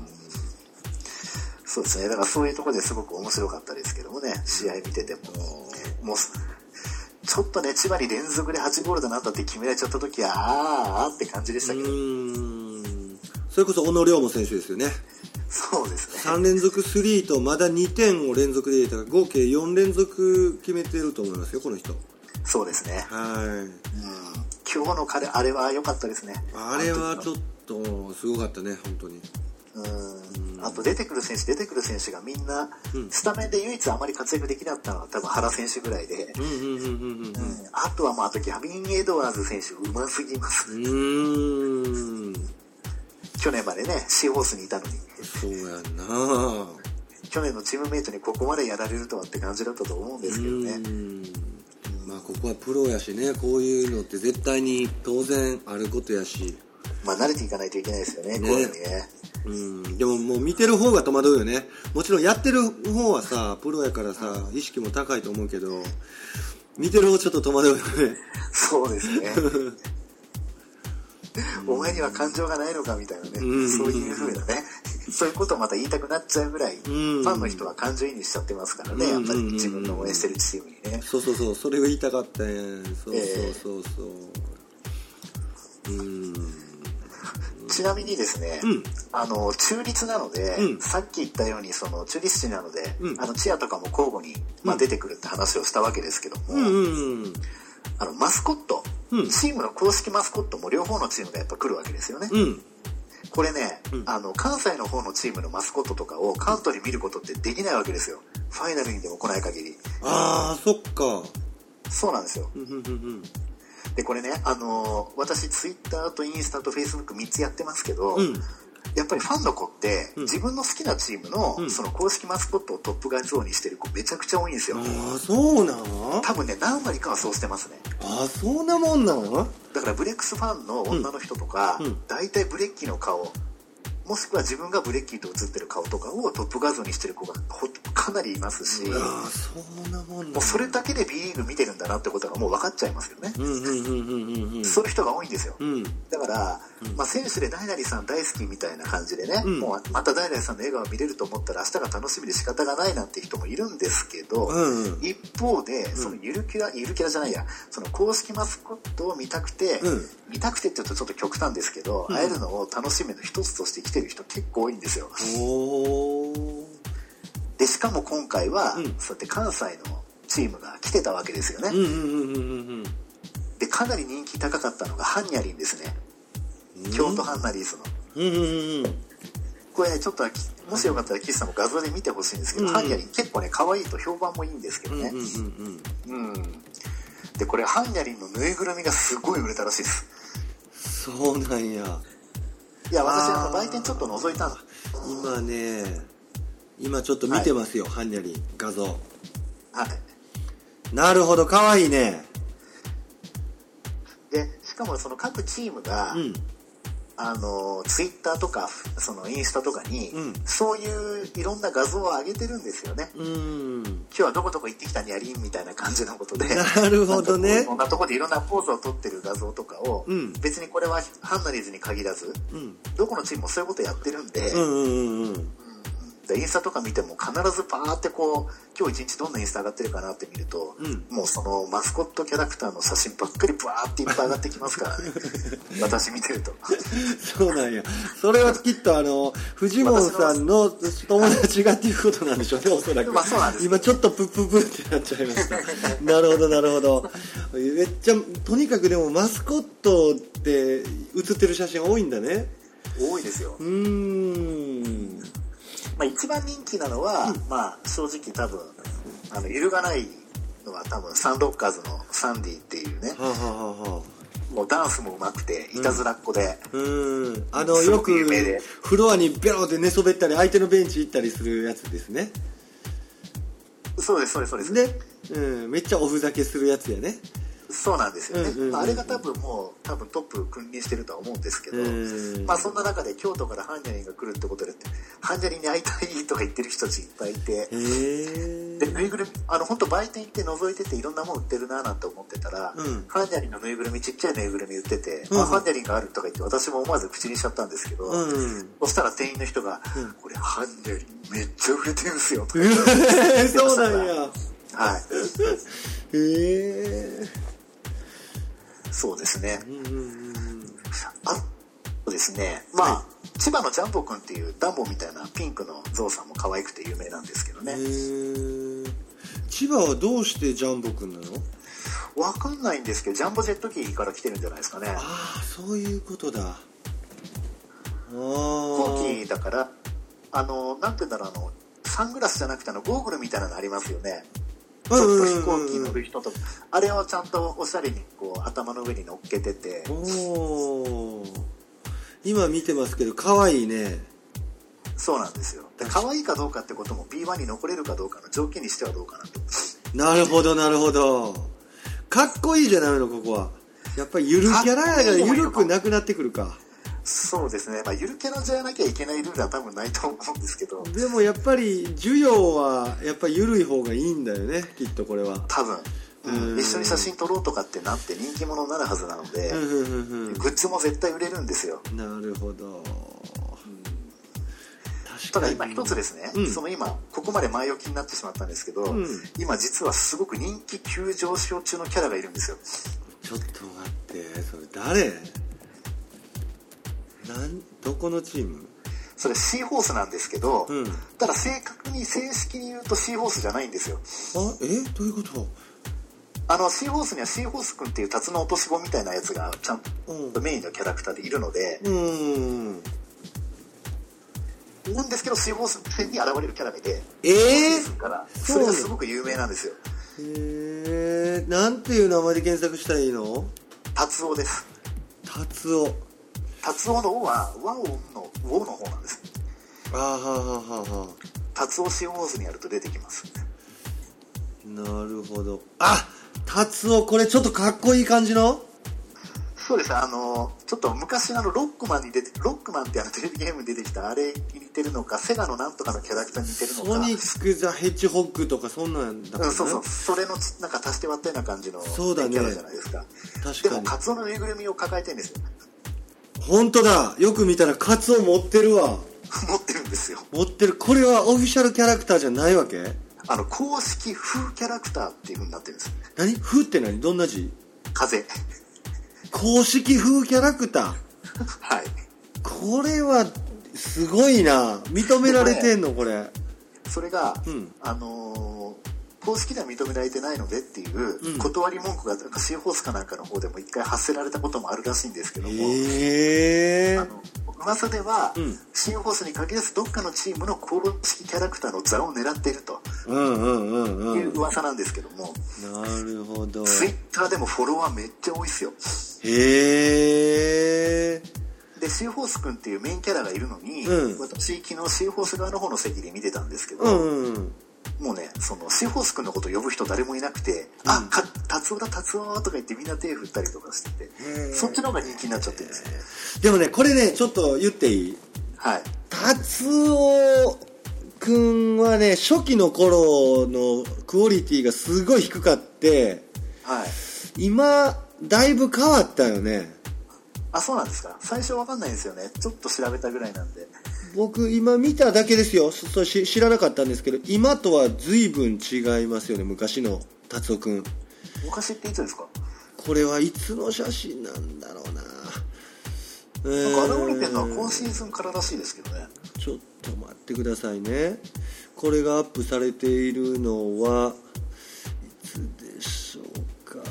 そうですね。だからそういうところですごく面白かったですけどもね試合見ててももうちょっとね千葉に連続ではちゴールだなったって決められちゃった時はあーあーって感じでしたけど。うーんそれこそ小野涼も選手ですよね。 そうですね。 さん連続スリーとまだにてんを連続で入れたから合計よん連続決めてると思いますよこの人。 そうですね。はい。うん、今日の彼あれは良かったですね。 あれはちょっとすごかったね本当に。 うん。あと出てくる選手出てくる選手がみんな、うん、スタメンで唯一あまり活躍できなかったのは多分原選手ぐらいで。うんうんうんうんうん。あとはまああとギャビン・エドワーズ選手うますぎます。うーん。去年までねシーホースにいたのに。 そうやんな。 去年のチームメイトにここまでやられるとはって感じだったと思うんですけどね。うんまあここはプロやしねこういうのって絶対に当然あることやし。 まあ慣れていかないといけないですよね。ねこういうのにね。 うんでももう見てる方が戸惑うよね。もちろんやってる方はさプロやからさ意識も高いと思うけど見てる方ちょっと戸惑うよね。 そうですね。お前には感情がないのかみたいなね、うん、そういう風なねそういうことをまた言いたくなっちゃうぐらい、うん、ファンの人は感情移入しちゃってますからね、うん、やっぱり自分の応援してるチームにね。 そうそうそうそれを言いたかったんそうそうそうそう、えー、うんちなみにですね、うん、あの中立なので、うん、さっき言ったようにその中立地なので、うん、あのチアとかも交互に、まあ、出てくるって話をしたわけですけども、うんうんうん、あのマスコット、うん、チームの公式マスコットも両方のチームがやっぱ来るわけですよね、うん、これね、うん、あの関西の方のチームのマスコットとかを関東で見ることってできないわけですよ、ファイナルにでも来ない限り。 あーそっか。 そうなんですよ。でこれね、あのー、私ツイッターとインスタとフェイスブックみっつやってますけど、うん、やっぱりファンの子って、うん、自分の好きなチームの、うん、その公式マスコットをトップ画像にしてる子めちゃくちゃ多いんですよ。 ああそうなの？ 多分ね何割かはそうしてますね。 ああそんなもんなの？ だからブレックスファンの女の人とか、うんうん、大体ブレッキーの顔もしくは自分がブレッキーと写ってる顔とかをトップ画像にしてる子がかなりいますし、 あそんなもんもうそれだけで B リーグ見てるんだなってことがもう分かっちゃいますよね。そういう人が多いんですよ、うん、だから、うんまあ、選手でダイナリさん大好きみたいな感じでね、うん、もうまたダイナリさんの笑顔見れると思ったら明日が楽しみで仕方がないなんて人もいるんですけど、うんうん、一方でそのゆるキャラゆるキャラじゃないやその公式マスコットを見たくて、うん、見たくてって言うとちょっと極端ですけど、うん、会えるのを楽しみの一つとして来てる人結構多いんですよ。おでしかも今回は、うん、そうやって関西のチームが来てたわけですよね。でかなり人気高かったのがハンニャリンですね、うん、京都ハンナリーズの、うんうんうん、これねちょっともしよかったら岸さんも画像で見てほしいんですけど、うんうん、ハンニャリン結構ね可愛いと評判もいいんですけどね、うんうんうんうん、でこれハンニャリンのぬいぐるみがすごい売れたらしいです。 そうなんや。 いや私あの売店ちょっと覗いたの今ね今ちょっと見てますよ、はい、ハンニャリン画像。はいなるほどかわいいね。 でしかもその各チームが、うん、あのツイッターとかそのインスタとかに、うん、そういういろんな画像を上げてるんですよね。うん今日はどこどこ行ってきたニャリンみたいな感じのことでなるほどね。 こんなとこでいろんなポーズを撮ってる画像とかを、うん、別にこれはハンナリーズに限らず、うん、どこのチームもそういうことやってるんで、うんうんうんうんでインスタとか見ても必ずパーってこう今日一日どんなインスタ上がってるかなって見ると、うん、もうそのマスコットキャラクターの写真ばっかりバーっていっぱい上がってきますからね私見てるとそうなんや。それはきっとあのフジモンさんの友達がっていうことなんでしょうねおそらく。 まあそうなんです。 今ちょっとプッププってなっちゃいましたなるほどなるほど。めっちゃとにかくでもマスコットって写ってる写真多いんだね。 多いですよ。うーんまあ、一番人気なのは、うん、まあ正直多分あの揺るがないのは多分サンロッカーズのサンディっていうね、はあはあはあ、もうダンスも上手くていたずらっ子で、うん、うんあのよくフロアにベロで寝そべったり相手のベンチ行ったりするやつですね。 そうですそうですそうですね、うん、めっちゃおふざけするやつやね。 そうなんですよね、うんうんうん、あれが多分もう多分トップ君臨してるとは思うんですけど、まあそんな中で京都からハンニャリンが来るってことでハンニャリンに会いたいとか言ってる人たちいっぱいいて、でぬいぐるみあの本当売店行って覗いてていろんなもん売ってるななんて思ってたら、うん、ハンニャリンのぬいぐるみちっちゃいぬいぐるみ売ってて、うん、あハンニャリンがあるとか言って私も思わず口にしちゃったんですけど、うん、そしたら店員の人が、うん、これハンニャリンめっちゃ売れてるんすよとかそうなんや。 はいへえそうですね。あとですね、まあ、はい、千葉のジャンボくんっていうダンボみたいなピンクのゾウさんも可愛くて有名なんですけどね。へー千葉はどうしてジャンボくんなの？ わかんないんですけど、ジャンボジェット機から来てるんじゃないですかね。 ああ、そういうことだ。あ飛行機だから、あの、なんて言うんだろう、あの、サングラスじゃなくてあのゴーグルみたいなのありますよね。ちょっと飛行機乗る人とか、あれをちゃんとおしゃれにこう頭の上に乗っけてて、 お今見てますけど可愛いね。 そうなんですよ。で可愛いかどうかってことも ビーワン に残れるかどうかの条件にしてはどうかなと。 なるほどなるほど。かっこいいじゃダメのここは。やっぱりゆるキャラやからゆるくなくなってくるか。 そうですね、まあ、ゆるキャラじゃなきゃいけないルールは多分ないと思うんですけど、 でもやっぱり需要はやっぱりゆるい方がいいんだよねきっとこれは多分、うん、一緒に写真撮ろうとかってなって人気者になるはずなので、うんうんうんうん、グッズも絶対売れるんですよ。 なるほど、うん、 ただ今一つですね、うん、その今ここまで前置きになってしまったんですけど、うん、今実はすごく人気急上昇中のキャラがいるんですよ。 ちょっと待ってそれ誰？ なんどこのチーム？ それシーホースなんですけど、うん、ただ正確に正式に言うとシーホースじゃないんですよ。 あ、えどういうこと？ あのシーホースにはシーホースくんっていうタツノオトシゴみたいなやつがちゃんとメインのキャラクターでいるので、うん、なんですけどシーホース戦に現れるキャラで、 えー、 からそれがすごく有名なんですよ。 へえー、なんていう名前で検索したらいいの？ タツオです。 タツオ。 タツオの「オ」は和音の「ウォ」の方なんです。 あーはーはーはーはー。 タツオシーホースにやると出てきます。 なるほど。あ、タツオ、これちょっとかっこいい感じの？ そうです。あのちょっと昔あのロックマンに出てロックマンってあのテレビゲームに出てきたあれに似てるのか、セガのなんとかのキャラクターに似てるのか、 ソニック・ザ・ヘッジホッグとかそんなんだった、ね、 うん、そうそう、それのなんか足して割ったような感じのキャラじゃないですか。 確かに。 でもカツオのぬいぐるみを抱えてるんですよ。 本当だ、よく見たらカツオ持ってるわ。 持ってるんですよ。 持ってる。これはオフィシャルキャラクターじゃないわけ？ あの公式風キャラクターっていう風になってるんです。 何？風って何？どんな字？ 風。 公式風キャラクター。はい。これはすごいな。認められてんのこれ。 それが、うん、あのー、公式では認められてないのでっていう断り文句がシーホースかなんかの方でも一回発せられたこともあるらしいんですけども、 へー、 あの噂では、うん、シーホースに限らずどっかのチームの公式キャラクターの座を狙っているという噂なんですけども、 なるほど。 ツイッターでもフォロワーめっちゃ多いっすよ。 へー。 でシーホースくんっていうメインキャラがいるのに、うん、私昨日シーホース側の方の席で見てたんですけど、うんうん、もうね、そのシーホースくんのことを呼ぶ人誰もいなくて、うん、あ、かタツオだタツオとか言ってみんな手振ったりとかしてて、そっちの方が人気になっちゃってるんですよ。 でもね、これね、ちょっと言っていい？ はい。 タツオくんはね、初期の頃のクオリティがすごい低かって、 はい。 今だいぶ変わったよね。 あ、そうなんですか。最初わかんないんですよね。ちょっと調べたぐらいなんで。 僕今見ただけですよ。そし知らなかったんですけど、今とは随分違いますよね。昔の達夫くん。 昔っていつですか？ これはいつの写真なんだろうな。 なんか現れてるのは今シーズンかららしいですけどね。 ちょっと待ってくださいね。これがアップされているのはいつでしょうか。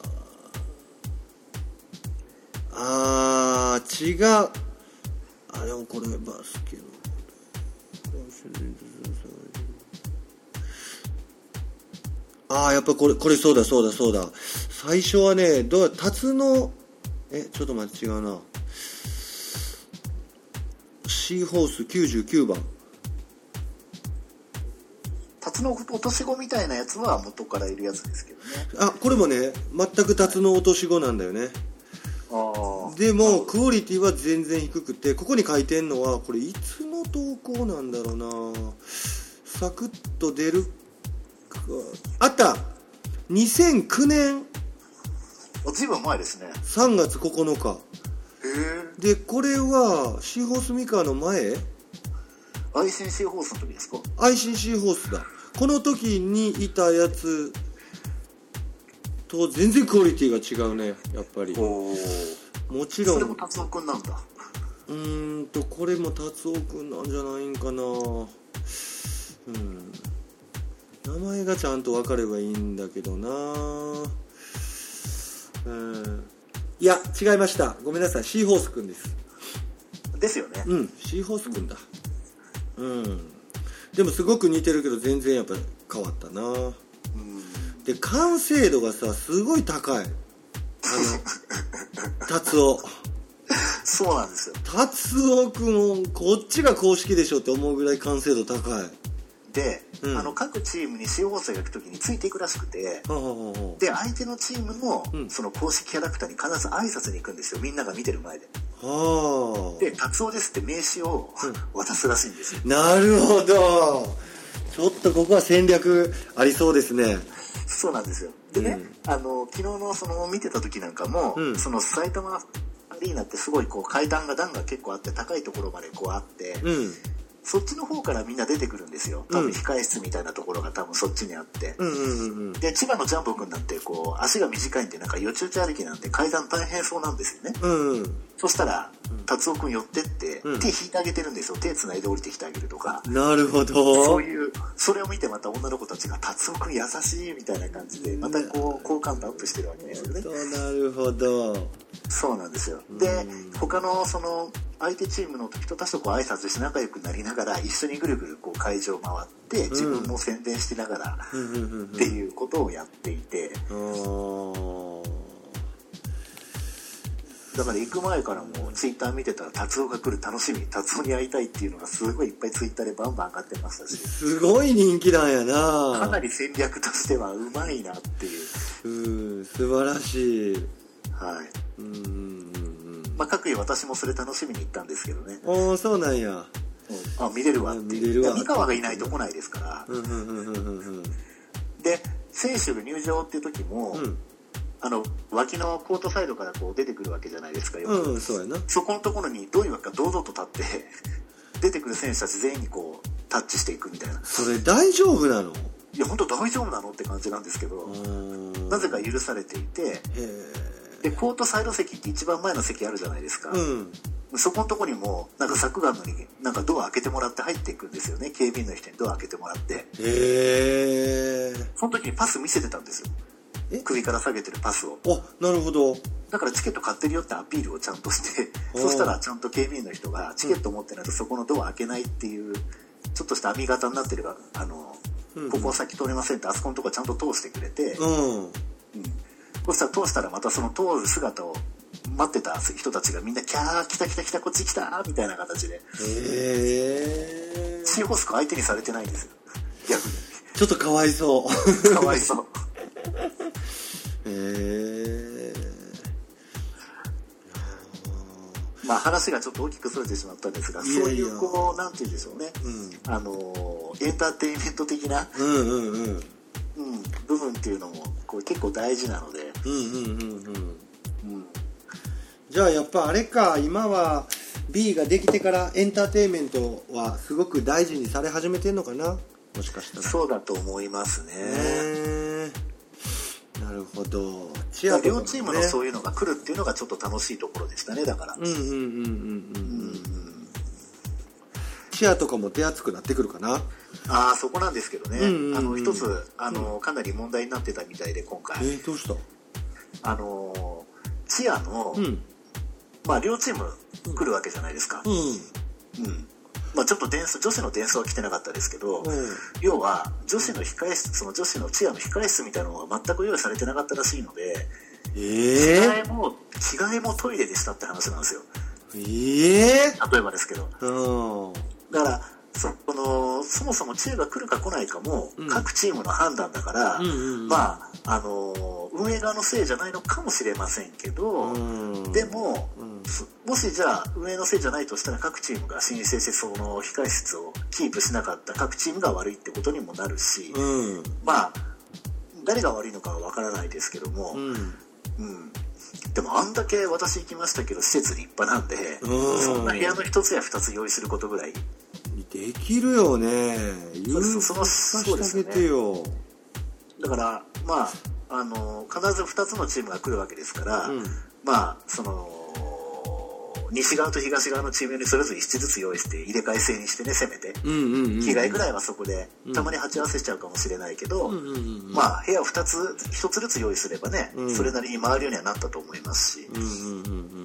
あー、違う。あ、でもこれバスケの。あー、やっぱこれ、これそうだそうだそうだ。最初はね、どうや、タツの、え、ちょっと待って、違うな。シーホースきゅうじゅうきゅうばん。 タツの落とし子みたいなやつは元からいるやつですけどね。 あ、これもね、全くタツの落とし子なんだよね。 あでもクオリティは全然低くて、ここに書いてんのはこれいつの投稿なんだろうな。サクッと出るか、あった、にせんきゅうねん、 ずいぶん前ですね。 さんがつここのか。 へえ。 でこれはシーホースミカの前、 アイシーシー ホースの時ですか？ アイシーシー ホースだ。この時にいたやつと全然クオリティが違うね、やっぱり。 おもちろん。 それも達夫くんなんだ。 うーんとこれも達夫くんなんじゃないんかな。うん、名前がちゃんと分かればいいんだけどな。うん、いや違いました、ごめんなさい。シーホースくんですですよね。 うん、シーホースくんだ。うん、でもすごく似てるけど全然やっぱ変わったな。うん、で完成度がさすごい高い。あの達夫。 そうなんですよ。 達夫くん、こっちが公式でしょって思うぐらい完成度高い。 で、うん、あの各チームにシーホースが行くときについていくらしくて、 はあはあ、 で相手のチームの、うん、その公式キャラクターに必ず挨拶に行くんですよ、みんなが見てる前で。 はあ、 で達夫ですって名刺を、うん、渡すらしいんですよ。 なるほど。ちょっとここは戦略ありそうですね。 そうなんですよ。でね、うん、あの昨日のその見てた時なんかも、うん、その埼玉アリーナってすごいこう階段が段が結構あって高いところまでこうあって、うん、そっちの方からみんな出てくるんですよ。多分控え室みたいなところが多分そっちにあって、うんうんうんうん、で千葉のジャンボくんなんてこう足が短いんでなんかよちよち歩きなんで階段大変そうなんですよね。 うんうん、 そしたら達夫君寄ってって、うん、手引いてあげてるんですよ。手つないで降りてきてあげるとか。 なるほど。 そういう、それを見てまた女の子たちが達夫君優しいみたいな感じで、またこう、好感度アップしてるわけですよね。 なるほど。 そうなんですよ。で、他のその、相手チームの人たちとこう挨拶して仲良くなりながら、一緒にぐるぐるこう会場を回って、自分も宣伝しながら、っていうことをやっていて、だから行く前からもツイッター見てたら達夫が来る楽しみ、達夫に会いたいっていうのがすごいいっぱいツイッターでバンバン上がってましたし、 すごい人気なんやな。 かなり戦略としてはうまいなっていう。 うん、素晴らしい。 はい。うん。まあ各位私もそれ楽しみに行ったんですけどね。 おー、そうなんや。うん、 あ、見れるわっていう。見れるわ。三河がいないと来ないですから。うんうんうんうんうん。で、選手が入場っていう時も。うん、あの脇のコートサイドからこう出てくるわけじゃないですかよ。 うん、そうやな。 そこのところにどういうわけか堂々と立って出てくる選手たち全員にこうタッチしていくみたいな。 それ大丈夫なの？ いや本当大丈夫なのって感じなんですけど、なぜか許されていて、でコートサイド席って一番前の席あるじゃないですか。うん、そこのところにもなんか柵があるのになんかドア開けてもらって入っていくんですよね。警備員の人にドア開けてもらって。へー。その時にパス見せてたんですよ。首から下げてるパスを。 あ、なるほど。 だからチケット買ってるよってアピールをちゃんとしてそしたらちゃんと警備員の人がチケット持ってないとそこのドア開けないっていうちょっとした網型になってるがあの、うんうん、ここは先通れませんってあそこのとこちゃんと通してくれて、うんうん、そしたら通したらまたその通る姿を待ってた人たちがみんなキャー来た来た来たこっち来たみたいな形で、へー、シーホースク相手にされてないんですよ逆に。 ちょっとかわいそうかわいそうへえ。 まあ話がちょっと大きくそれてしまったんですが、そういうこうなんて言うんでしょうね、うん、あのエンターテインメント的な、うんうんうんうん、部分っていうのもこう結構大事なので、うんうんうんうんうん、じゃあやっぱあれか、今は B ができてからエンターテインメントはすごく大事にされ始めてんのかな、もしかしたら。 そうだと思いますね。 なるほど。 チア、ね、両チームのそういうのが来るっていうのがちょっと楽しいところでしたね。だから。うんうんうんうんうん。 チアとかも手厚くなってくるかな。 ああ、そこなんですけどね。うんうんうん、あの一つあの、うん、かなり問題になってたみたいで今回。 えー、どうした？ あのチアの、うん、まあ両チーム来るわけじゃないですか。うん。うんまあ、ちょっと伝送女子の伝送は来てなかったですけど、うん、要は女子の控え室、その女子のチアの控え室みたいなのが全く用意されてなかったらしいので、えー、着替えも着替えもトイレでしたって話なんですよ。えー、例えばですけど、うん、だからそこのそもそもチアが来るか来ないかも各チームの判断だから、うん、まああの運営側のせいじゃないのかもしれませんけど、うん、でも、うん、もしじゃあ運営のせいじゃないとしたら各チームが申請してその控え室をキープしなかった各チームが悪いってことにもなるし、うん、まあ誰が悪いのかはわからないですけども、うんうん、でもあんだけ私行きましたけど施設立派なんで、うん、そんな部屋の一つや二つ用意することぐらいできるよね。 そのそうですね。だからまああの必ずふたつのチームが来るわけですから、うん、まあその西側と東側のチームにそれぞれいちずつ用意して入れ替え制にしてね、せめて、うんうんうん、着替えぐらいはそこでたまに鉢合わせちゃうかもしれないけど、うんうんうん、まあ部屋をふたつひとつずつ用意すればね、うん、それなりに回るようにはなったと思いますし、うんうんうんうん、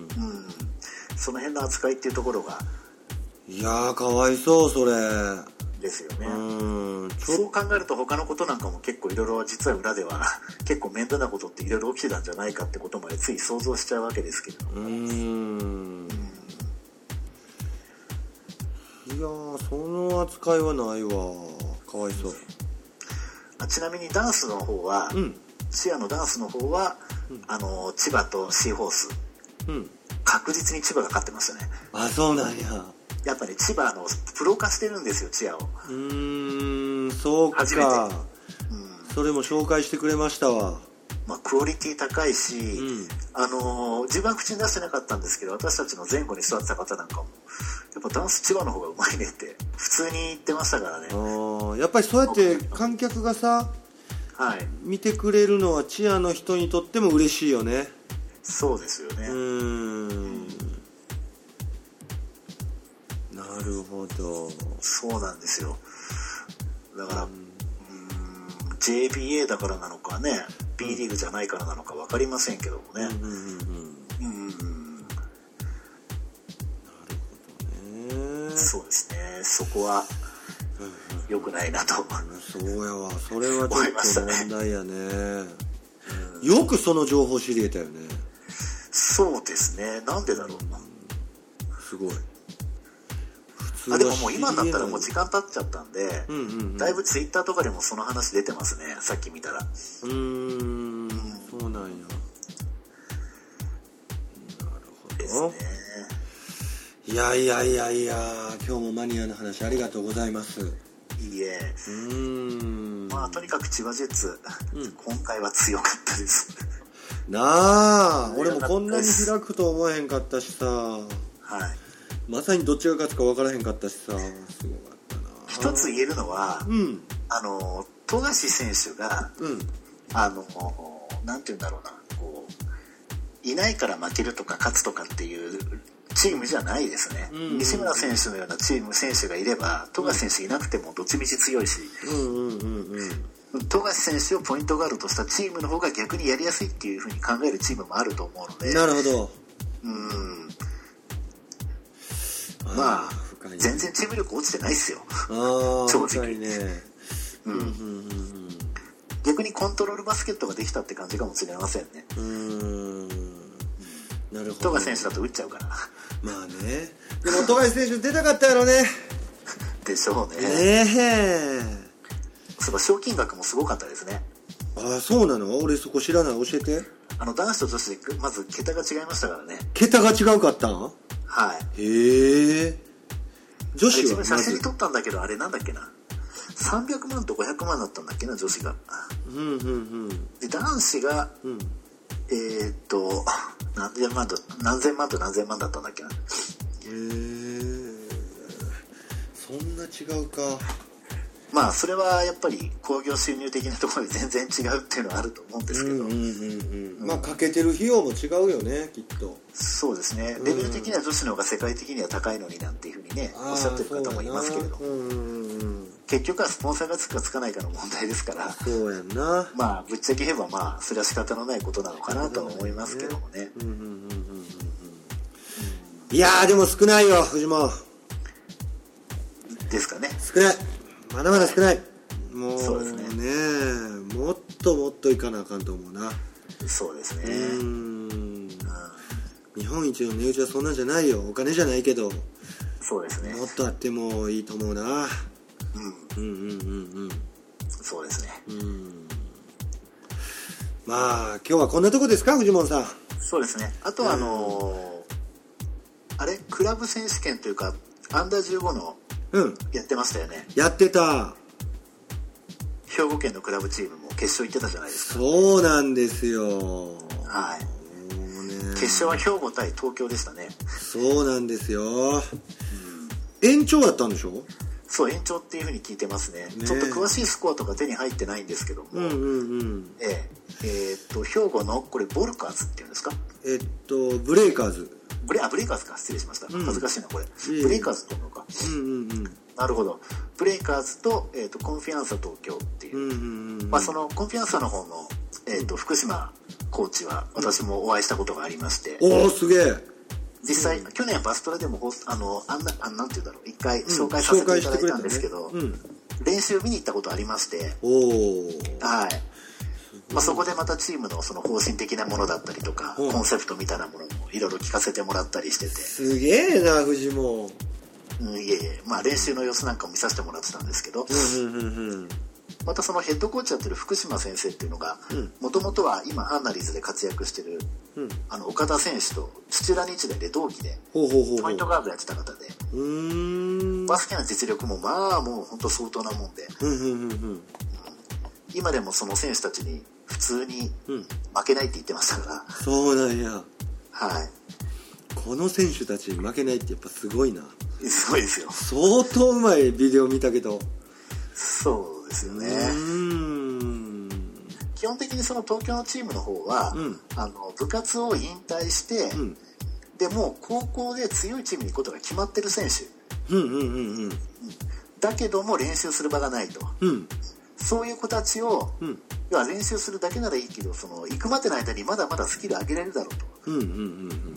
その辺の扱いっていうところがいやーかわいそうそれですよね。うんそう考えると他のことなんかも結構いろいろ実は裏では結構面倒なことっていろいろ起きてたんじゃないかってことまでつい想像しちゃうわけですけれども、うーんいやーその扱いはないわ、かわいそう。 あちなみにダンスの方は、うん、チアのダンスの方は、うん、あの千葉とシーホース、うん、確実に千葉が勝ってましたね。 あそうなんや。やっぱり、ね、千葉のプロ化してるんですよチアを。 うーんそうか初めて、うん、それも紹介してくれましたわ。 まあ、クオリティ高いし、うん、あのー、自分は口に出してなかったんですけど私たちの前後に座ってた方なんかもやっぱダンス千葉の方がうまいねって普通に言ってましたからね。 あやっぱりそうやって観客がさ、はい、見てくれるのはチアの人にとっても嬉しいよね。 そうですよね。うーんほど。 そうなんですよ。だから、うん、ジェービーエー だからなのかね、B リーグじゃないからなのか分かりませんけどもね。うんうんうんうん。うん、なるほどね。そうですね。そこは良くないなと。 そうやわ。それはちょっと問題やね。うん、よくその情報知り得たよね。 そうですね。なんでだろうな。 すごい。 あでももう今だったらもう時間経っちゃったんで、うんうんうん、だいぶツイッターとかでもその話出てますね。さっき見たら。うーん、うん、そうなんや。なるほど。ですね。いやいやいやいや、今日もマニアの話ありがとうございます。 いいえ。 うーん。 まあとにかく千葉ジェッツ、うん、今回は強かったです。 なあ、俺もこんなに開くと思えへんかったしさ。はい。まさにどっちが勝つか分からへんかったしさ、すごかったな。 一つ言えるのは、うん、あの富樫選手が、うん、あのなんていうんだろうな、こういないから負けるとか勝つとかっていうチームじゃないですね。うんうん、西村選手のようなチーム選手がいれば、富樫選手いなくてもどっちみち強いし、うんうんうんうん、富樫選手をポイントガードとしたチームの方が逆にやりやすいっていう風に考えるチームもあると思うので。 なるほど。 うん。まあ、ね、全然チーム力落ちてないっすよ。 あ正直ね、 うんうんうんうん。逆にコントロールバスケットができたって感じかもしれませんね。うーん。なるほど。富樫選手だと打っちゃうから。 まあね。でも富樫選手出たかったやろね。 でしょうね。 ねえ。 そういえば賞金額もすごかったですね。 ああ、そうなの？俺そこ知らない。教えて。 あの男子と女子でまず桁が違いましたからね。 桁が違うかったん？ はい。 へえ。女子は自分写真に撮ったんだけど、あれなんだっけな、さんびゃくまんとごひゃくまんだったんだっけな、女子が。うんうんうん。で男子が、うん、えー、っと何千万と何千万と何千万だったんだっけな。へえ。そんな違うか。 まあそれはやっぱり興行収入的なところで全然違うっていうのはあると思うんですけど、うんうんうんうん、まあかけてる費用も違うよね、きっと。 そうですね。レベル的には女子の方が世界的には高いのになんていうふうにね、おっしゃってる方もいますけれども、うんうんうん、結局はスポンサーがつくかつかないかの問題ですから。 そうやんな。 まあぶっちゃけ言えばまあそれは仕方のないことなのかなとは思いますけどもね。 いやーでも少ないよ、藤本。 ですかね。 少ない。まだまだ少ない。もうそうですね。 もっともっといかなあかんと思うな。 そうですね。うーん、うん、 日本一の値打ちはそんなんじゃないよ。お金じゃないけど。 そうですね。 もっとあってもいいと思うな。うん。うんうんうんうん。 そうですね。うん。 まあ今日はこんなとこですか、藤本さん。 そうですね。あとはあのー、あれクラブ選手権というかアンダーじゅうごのうん、やってましたよね。 やってた。 兵庫県のクラブチームも決勝行ってたじゃないですか。 そうなんですよ。 はい。もうね、決勝は兵庫対東京でしたね。 そうなんですよ。うん、延長だったんでしょ？ そう、延長っていう風に聞いてますね。ね、ちょっと詳しいスコアとか手に入ってないんですけども。うんうんうん。えええー、っと兵庫のこれボルカーズっていうんですか？ えっとブレイカーズ。 ブレあブレイカーズか、失礼しました、うん、恥ずかしいなこれ、ブレイカーズっていうのか、うんうんうん、なるほど。ブレイカーズと、えー、とコンフィアンサ東京っていう、うんうんうん、まあ、そのコンフィアンサの方の、えー、と福島コーチは私もお会いしたことがありまして、 おおすげえ。 実際、うん、去年バストラでもあのあんなあなんていうんだろう、一回紹介させていただいたんですけど、うんね、うん、練習見に行ったことありまして、おはい、まあ、そこでまたチームのその方針的なものだったりとか、コンセプトみたいなものもいろいろ聞かせてもらったりしてて。 すげえな、藤本。 うん、いえいえ、まあ練習の様子なんかも見させてもらってたんですけど、うんうんうんうん、またそのヘッドコーチやってる福島先生っていうのが、もともとは今アンナリーズで活躍してる、うん、あの岡田選手と土浦日大で同期で、ほうほうほう、ポイントガードやってた方で、うーん、バスケの実力もまあもう本当相当なもんで、うんうんうんうん、今でもその選手たちに普通に負けないって言ってましたから、 うん、そうなんや。 はい。 この選手たちに負けないってやっぱすごいな。 すごいですよ。 相当うまいビデオ見たけど。 そうですよね。うーん、基本的にその東京のチームの方は、うん、あの部活を引退して、うん、でもう高校で強いチームに行くことが決まってる選手うんうんうんうん、 だけども練習する場がないと、 うん、 そういう子たちを、 うん、 要は練習するだけならいいけど、その行くまでの間にまだまだスキル上げられるだろうと、 うんうんうんうん、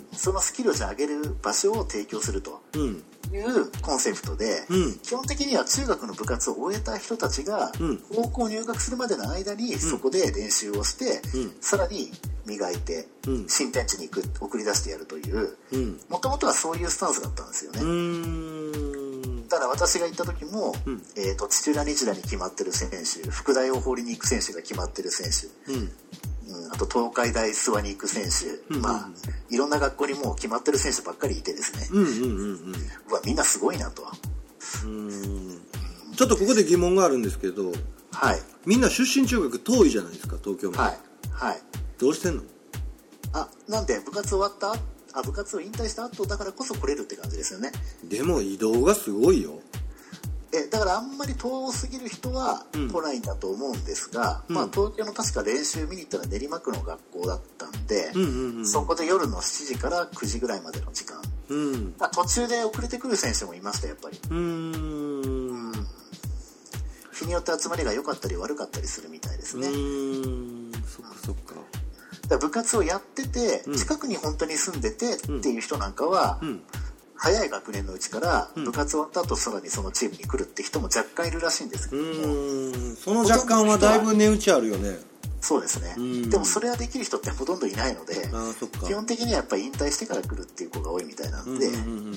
そのスキルをじゃ上げる場所を提供するというコンセプトで、 うん、 基本的には中学の部活を終えた人たちが高校入学するまでの間にそこで練習をして、うん、さらに磨いて新天地に行く送り出してやるというもともとはそういうスタンスだったんですよね。 うーん、 ただ私が行った時も、 うん、 えーと、土浦日大に決まってる選手、福大大堀に行く選手が決まってる選手、 うんうん、あと東海大諏訪に行く選手、うん、まあいろんな学校にもう決まってる選手ばっかりいてですね、 うんうんうんうん、 うわみんなすごいなと。 うーん、ちょっとここで疑問があるんですけど、 はい、 みんな出身中学遠いじゃないですか、東京まで。 はいはい。 どうしてんの？ あ、なんで部活終わったあ部活を引退した後だからこそ来れるって感じですよね。 でも移動がすごいよ。 えだからあんまり遠すぎる人は来ないんだと思うんですが、うん、まあ東京の確か練習見に行ったら練馬区の学校だったんで、 うんうんうん、 そこで夜のしちじからくじぐらいまでの時間、 うん、 まあ、途中で遅れてくる選手もいましたやっぱり。 うーん、 うん、日によって集まりが良かったり悪かったりするみたいですね。 うーん、そっかそっか。 だから部活をやってて、 うん、 近くに本当に住んでてっていう人なんかは、 うんうん、 早い学年のうちから部活終わった後さらにそのチームに来るって人も若干いるらしいんですけども、うーん、その若干はだいぶ値打ちあるよね。 そうですね。でもそれはできる人ってほとんどいないので、 あ、そっか、 基本的にはやっぱり引退してから来るっていう子が多いみたいなんで、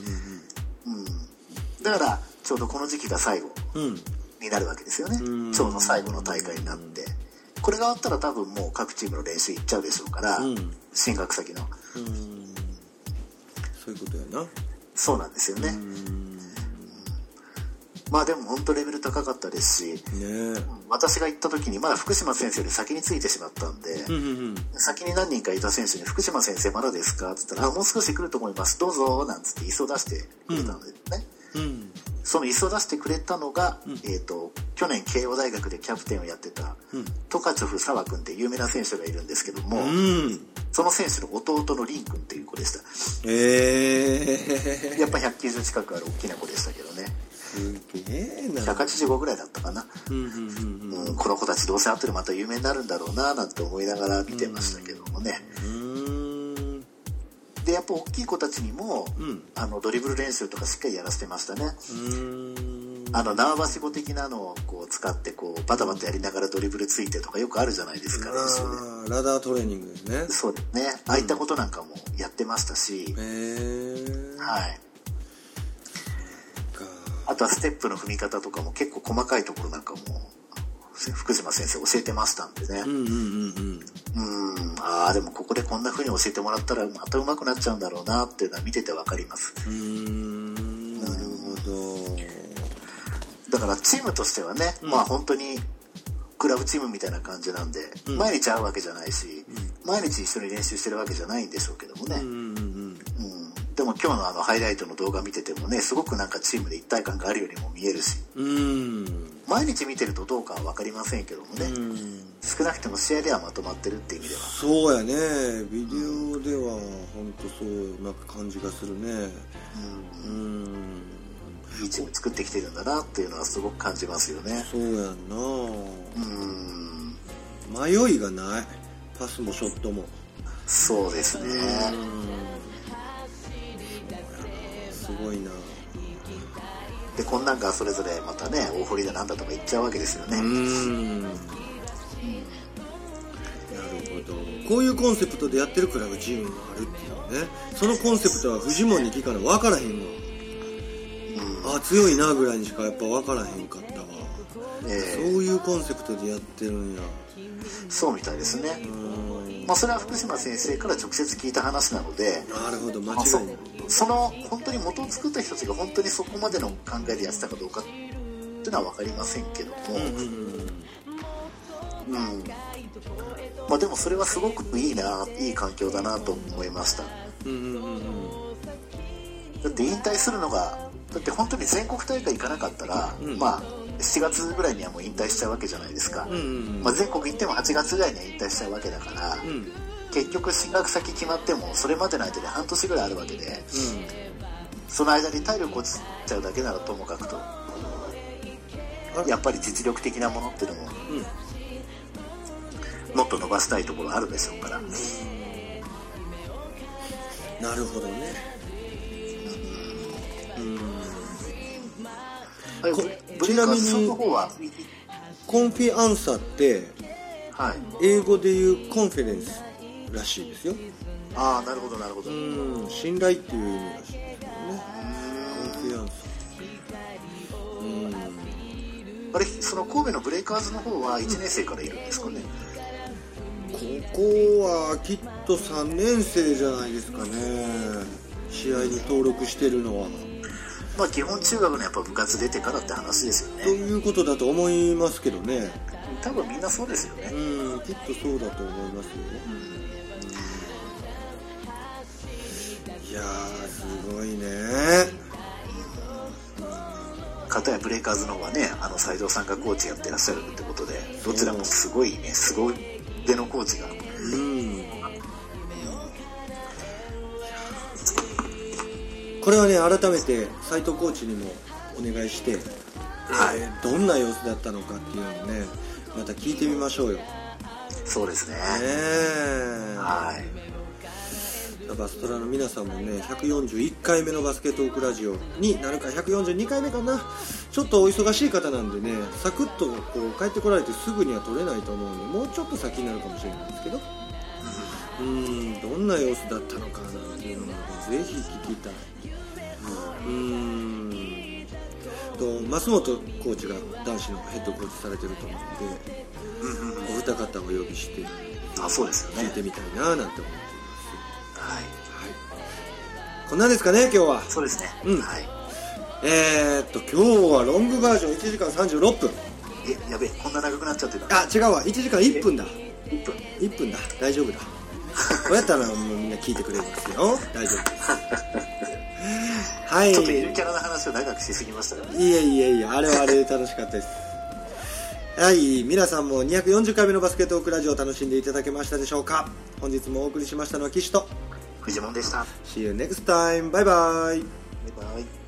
だからちょうどこの時期が最後になるわけですよね、うん、ちょうど最後の大会になって、これが終わったら多分もう各チームの練習行っちゃうでしょうから、うん、進学先の、 うん、そういうことやな。 そうなんですよね。うん、まあでも本当レベル高かったですし、 ね、 私が行った時にまだ福島先生より先に着いてしまったんで、 うんうんうん、 先に何人かいた選手に福島先生まだですかって言ったら、あ、もう少し来ると思いますどうぞなんつって椅子を出してくれたのでね、 うんうん、 その椅子を出してくれたのが、 うん、 えーと、去年慶応大学でキャプテンをやってた、うん、トカチョフ澤君って有名な選手がいるんですけども、 うん、その選手の弟のリン君っていう子でした。 えー、 やっぱひゃくきゅうじゅう近くある大きな子でしたけどね。 すげえな。 ひゃくはちじゅうごぐらいだったかな、 うんうんうんうん、 この子たちどうせ後でまた有名になるんだろうななんて思いながら見てましたけどもね、 うん、 でやっぱ大きい子たちにも、 うん、 あのドリブル練習とかしっかりやらせてましたね。 うん、 あの縄ばしご的なのをこう使ってこうバタバタやりながらドリブルついてとかよくあるじゃないですか、練習で。 ラダートレーニングですね。 そうですね、ああいったことなんかもやってましたし、 へー、 はい、あとはステップの踏み方とかも結構細かいところなんかも福島先生教えてましたんでね、 うんうんうんうん、 うん、ああでもここでこんな風に教えてもらったらまた上手くなっちゃうんだろうなっていうのは見てて分かります。 うーん、なるほど。 だからチームとしてはね、うん、まあ本当にクラブチームみたいな感じなんで、うん、毎日会うわけじゃないし、うん、毎日一緒に練習してるわけじゃないんでしょうけどもね、 うんうんうんうん、 でも今日のあのハイライトの動画見ててもね、すごくなんかチームで一体感があるようにも見えるし、 うん、 毎日見てるとどうかは分かりませんけどもね、うん、少なくとも試合ではまとまってるっていう意味では。 そうやね、ビデオでは本当そうな感じがするね。うん、うん、 いいチーム作ってきてるんだなっていうのはすごく感じますよね。 そうやんな。 うん、 迷いがない、パスもショットも。 そうですね、 すごいな。 でこんなんがそれぞれまたね大堀だなんだとか言っちゃうわけですよね。 うーん、なるほど。こういうコンセプトでやってるクラブチームもあるっていうね。そのコンセプトはフジモンに聞かな分からへんの、うん、あ強いなぐらいにしかやっぱ分からへんかったわ、えー、そういうコンセプトでやってるんや。 そうみたいですね。まあ、それは福島先生から直接聞いた話なので、 なるほど、間違いない、まあ、 そ, その本当に元を作った人たちが本当にそこまでの考えでやってたかどうかっていうのは分かりませんけども、うん、うんうん、まあ、でもそれはすごくいいないい環境だなと思いました。 うんうんうん、 だって引退するのがだって本当に全国大会行かなかったら、うん、まあしちがつぐらいにはもう引退しちゃうわけじゃないですか、 うんうんうん、 まあ、全国行ってもはちがつぐらいには引退しちゃうわけだから、 うん、 結局進学先決まってもそれまでの間で半年ぐらいあるわけで、うん、 その間に体力落ちちゃうだけならともかくと、やっぱり実力的なものっていうのも、うん、もっと伸ばしたいところあるでしょうから。 なるほどね。 うん、ちなみにコンフィアンサって、はい、英語でいうコンフィデンスらしいですよ。 ああ、なるほどなるほど。 うん、信頼っていう意味らしいですよね。コンフィアンサ。 うん。あれ、その神戸のブレイカーズの方はいちねん生からいるんですかね。 ここはきっとさんねん生じゃないですかね。試合に登録してるのは。 まあ基本中学のやっぱ部活出てからって話ですよね。 ということだと思いますけどね。 多分みんなそうですよね。 うん、きっとそうだと思いますよ。うん、いやー、すごいね。 かたやブレイカーズの方はね、あの斉藤さんがコーチやってらっしゃるってことで、どちらもすごいね、すごい腕のコーチが。うん。 これはね、改めて斉藤コーチにもお願いして、はい、えー、どんな様子だったのかっていうのをね、また聞いてみましょうよ。 そうですね。ねはい。バストラの皆さんもね、ひゃくよんじゅういっかいめのバスケットークラジオになるか、ひゃくよんじゅうにかいめかな。ちょっとお忙しい方なんでね、サクッとこう帰ってこられてすぐには撮れないと思うんで、もうちょっと先になるかもしれないんですけど、うーん、どんな様子だったのかなんていうのもぜひ聞きたい。うーんと増本コーチが男子のヘッドコーチされてると思うので、お二方をお呼びしてあ、そうですよね、 聞いてみたいななんて思っています。 はい、はい、 こんなんですかね今日は。 そうですね、 うん、はい。えー、っと今日はロングバージョンいちじかんさんじゅうろっぷん。 え、やべえ、こんな長くなっちゃってた。 あ、違うわ、いちじかんいっぷんだ。 いっぷんいっぷんだ、大丈夫だ。こうやったらもうみんな聞いてくれますよ。大丈夫です。はい、 ちょっといるキャラの話を長くしすぎましたね。 いえいえいえ、あれはあれで楽しかったです。はい、皆さんもにひゃくよんじゅっかいめのバスケットークラジオを楽しんでいただけましたでしょうか。本日もお送りしましたのは岸と藤本でした。 See you next time. バイバイ。 バイバイ。